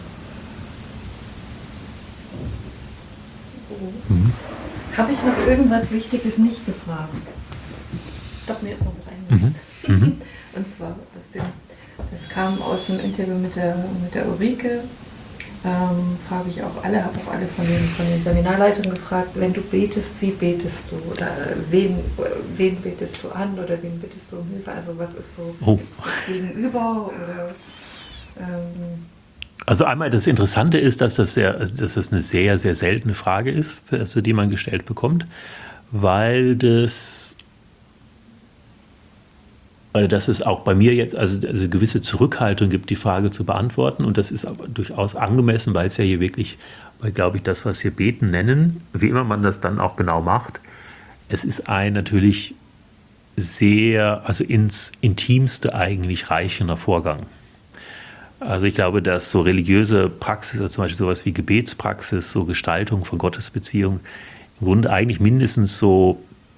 Mhm. Habe ich noch irgendwas Wichtiges nicht gefragt? Doch, mir ist noch was eingefallen. Mhm. Mhm. Und zwar, aus dem, das kam aus dem Interview mit der, mit der Ulrike, ähm, frage ich auch alle, habe auch alle von den, von den Seminarleitern gefragt, wenn du betest, wie betest du? Oder wen, wen betest du an oder wen bittest du um Hilfe? Also was ist so oh. ist das Gegenüber oder ähm, Also einmal das Interessante ist, dass das, sehr, dass das eine sehr, sehr seltene Frage ist, also die man gestellt bekommt, weil das, weil das es auch bei mir jetzt also, also gewisse Zurückhaltung gibt, die Frage zu beantworten. Und das ist aber durchaus angemessen, weil es ja hier wirklich, weil glaube ich, das, was wir Beten nennen, wie immer man das dann auch genau macht, es ist ein natürlich sehr, also ins Intimste eigentlich reichender Vorgang. Also ich glaube, dass so religiöse Praxis, also zum Beispiel sowas wie Gebetspraxis, so Gestaltung von Gottesbeziehung, im Grunde eigentlich mindestens so,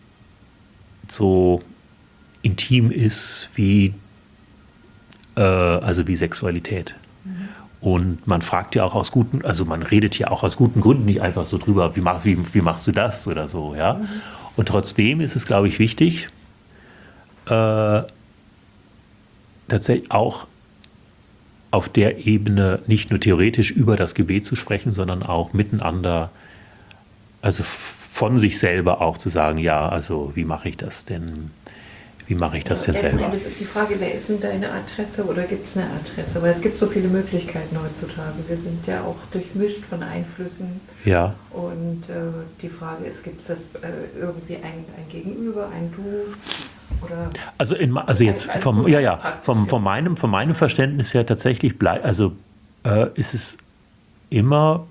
so intim ist wie, äh, also wie Sexualität. Mhm. Und man fragt ja auch aus guten, also man redet ja auch aus guten Gründen nicht einfach so drüber, wie, mach, wie, wie machst du das oder so, ja. Mhm. Und trotzdem ist es, glaube ich, wichtig, äh, tatsächlich auch auf der Ebene nicht nur theoretisch über das Gebet zu sprechen, sondern auch miteinander, also von sich selber auch zu sagen, ja, also wie mache ich das denn, wie mache ich das denn selber? Das ist die Frage, wer ist denn deine Adresse oder gibt es eine Adresse? Weil es gibt so viele Möglichkeiten heutzutage. Wir sind ja auch durchmischt von Einflüssen. Ja. Und äh, die Frage ist, gibt es das äh, irgendwie ein, ein Gegenüber, ein Du? Oder also, in, also jetzt vom, ja, ja, vom, von, meinem, von meinem Verständnis her tatsächlich bleib, also äh, ist es immer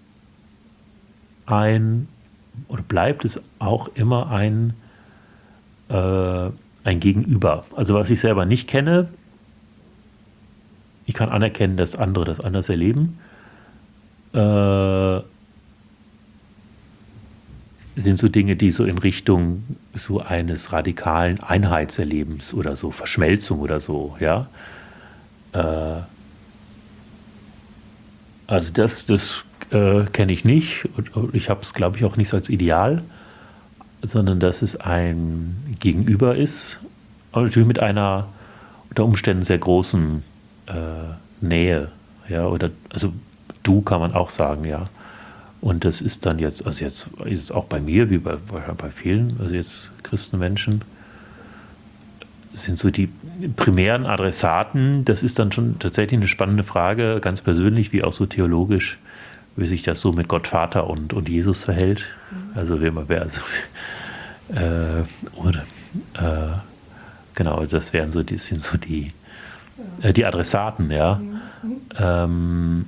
ein, oder bleibt es auch immer ein, äh, ein Gegenüber. Also was ich selber nicht kenne, ich kann anerkennen, dass andere das anders erleben, äh, sind so Dinge, die so in Richtung so eines radikalen Einheitserlebens oder so, Verschmelzung oder so, ja. Äh, also das, das äh, kenne ich nicht und ich habe es, glaube ich, auch nicht so als Ideal, sondern dass es ein Gegenüber ist, aber natürlich mit einer unter Umständen sehr großen äh, Nähe, ja, oder also du kann man auch sagen, ja. Und das ist dann jetzt, also jetzt ist es auch bei mir, wie bei, bei vielen, also jetzt Christenmenschen, sind so die primären Adressaten, das ist dann schon tatsächlich eine spannende Frage, ganz persönlich wie auch so theologisch, wie sich das so mit Gott Vater und, und Jesus verhält. Also wer immer wer, also äh, oder, äh, genau, das wären so, die sind so die, äh, die Adressaten, ja. Mhm. Ähm,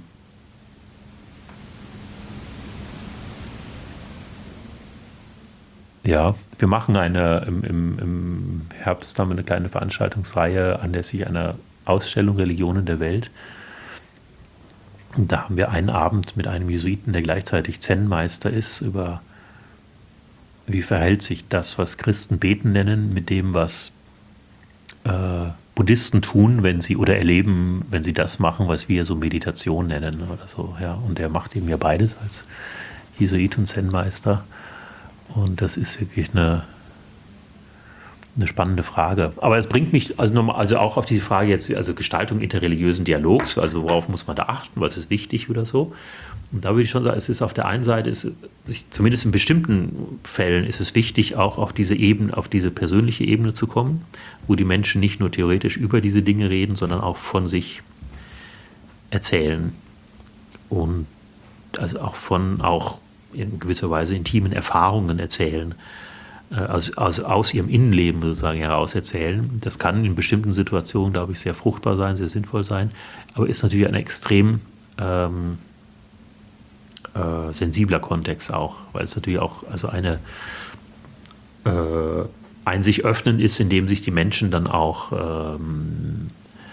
Ja, wir machen eine, im, im, im Herbst haben wir eine kleine Veranstaltungsreihe anlässlich einer Ausstellung Religionen der Welt. Und da haben wir einen Abend mit einem Jesuiten, der gleichzeitig Zen-Meister ist, über wie verhält sich das, was Christen beten nennen, mit dem, was äh, Buddhisten tun, wenn sie oder erleben, wenn sie das machen, was wir so Meditation nennen oder so. Ja. Und er macht eben ja beides als Jesuit und Zen-Meister. Und das ist wirklich eine, eine spannende Frage. Aber es bringt mich also, nochmal, also auch auf die Frage jetzt, also Gestaltung interreligiösen Dialogs, also worauf muss man da achten, was ist wichtig oder so. Und da würde ich schon sagen, es ist auf der einen Seite, ist, zumindest in bestimmten Fällen ist es wichtig, auch auf diese Ebene, auf diese persönliche Ebene zu kommen, wo die Menschen nicht nur theoretisch über diese Dinge reden, sondern auch von sich erzählen. Und also auch von auch in gewisser Weise intimen Erfahrungen erzählen, äh, aus, aus, aus ihrem Innenleben sozusagen heraus erzählen. Das kann in bestimmten Situationen, glaube ich, sehr fruchtbar sein, sehr sinnvoll sein, aber ist natürlich ein extrem ähm, äh, sensibler Kontext auch, weil es natürlich auch also eine äh, ein sich öffnen ist, in dem sich die Menschen dann auch ähm,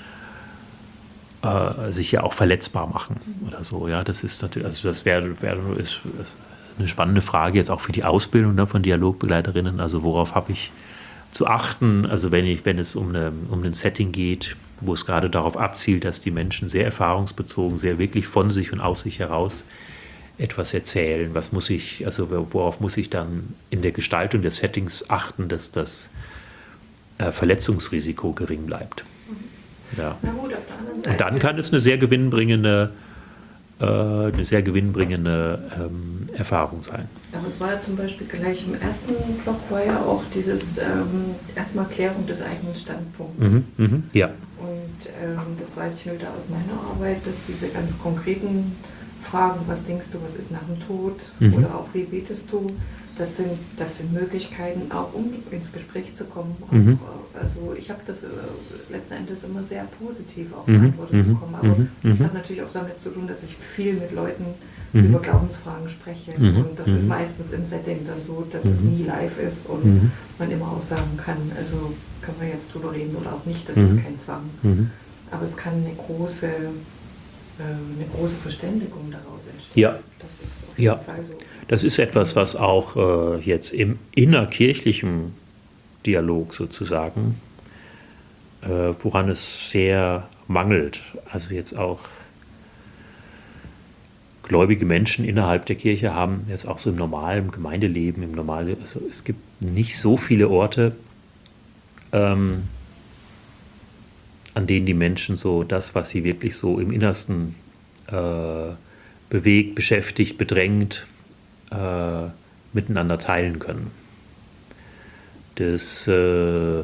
äh, sich ja auch verletzbar machen oder so. Ja, das ist natürlich, also das wäre, wäre ist, ist eine spannende Frage jetzt auch für die Ausbildung, ne, von Dialogbegleiterinnen. Also worauf habe ich zu achten? Also wenn ich, wenn es um eine, um ein Setting geht, wo es gerade darauf abzielt, dass die Menschen sehr erfahrungsbezogen, sehr wirklich von sich und aus sich heraus etwas erzählen. Was muss ich, also worauf muss ich dann in der Gestaltung des Settings achten, dass das äh, Verletzungsrisiko gering bleibt? Ja. Na gut, auf der anderen Seite. Und dann kann es eine sehr gewinnbringende, äh, eine sehr gewinnbringende ähm, Erfahrung sein. Aber es war ja zum Beispiel gleich im ersten Block war ja auch dieses ähm, erstmal Klärung des eigenen Standpunktes. Mhm, mh, ja. Und Und ähm, das weiß ich nur da aus meiner Arbeit, dass diese ganz konkreten Fragen, was denkst du, was ist nach dem Tod, mhm. oder auch wie betest du, das sind, das sind Möglichkeiten, auch um ins Gespräch zu kommen. Mhm. Auch, also ich habe das äh, letzten Endes immer sehr positiv auch mhm. beantwortet mhm. bekommen, aber mhm. das hat natürlich auch damit zu tun, dass ich viel mit Leuten mhm. über Glaubensfragen spreche, mhm. und das mhm. ist meistens im Setting dann so, dass mhm. es nie live ist und mhm. man immer auch sagen kann, also können wir jetzt drüber reden oder auch nicht, das mhm. ist kein Zwang. Mhm. Aber es kann eine große, äh, eine große Verständigung daraus entstehen. Ja. Das ist auf jeden ja. Fall so. Das ist etwas, was auch äh, jetzt im innerkirchlichen Dialog sozusagen, äh, woran es sehr mangelt. Also jetzt auch gläubige Menschen innerhalb der Kirche haben jetzt auch so im normalen Gemeindeleben, im normalen, also es gibt nicht so viele Orte, ähm, an denen die Menschen so das, was sie wirklich so im Innersten äh, bewegt, beschäftigt, bedrängt, äh, miteinander teilen können. Das äh,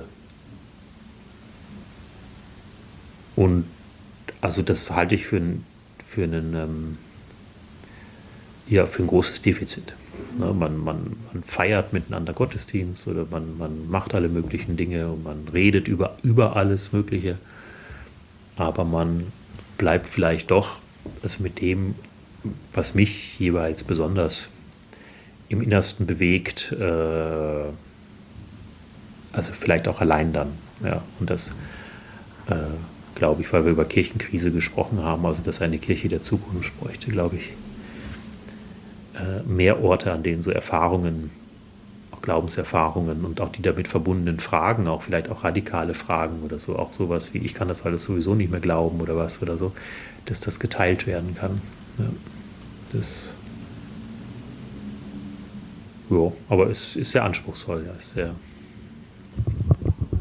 und also das halte ich für ein, für einen ähm, ja, für ein großes Defizit. Ne, man, man, man feiert miteinander Gottesdienst oder man, man macht alle möglichen Dinge und man redet über, über alles Mögliche, aber man bleibt vielleicht doch also mit dem, was mich jeweils besonders im Innersten bewegt, äh, also vielleicht auch allein dann. Ja, und das äh, glaube ich, weil wir über Kirchenkrise gesprochen haben, also dass eine Kirche der Zukunft bräuchte, glaube ich, mehr Orte, an denen so Erfahrungen, auch Glaubenserfahrungen und auch die damit verbundenen Fragen, auch vielleicht auch radikale Fragen oder so, auch sowas wie, ich kann das alles sowieso nicht mehr glauben oder was oder so, dass das geteilt werden kann. Ja, das, ja, aber es ist sehr anspruchsvoll, ja, ist sehr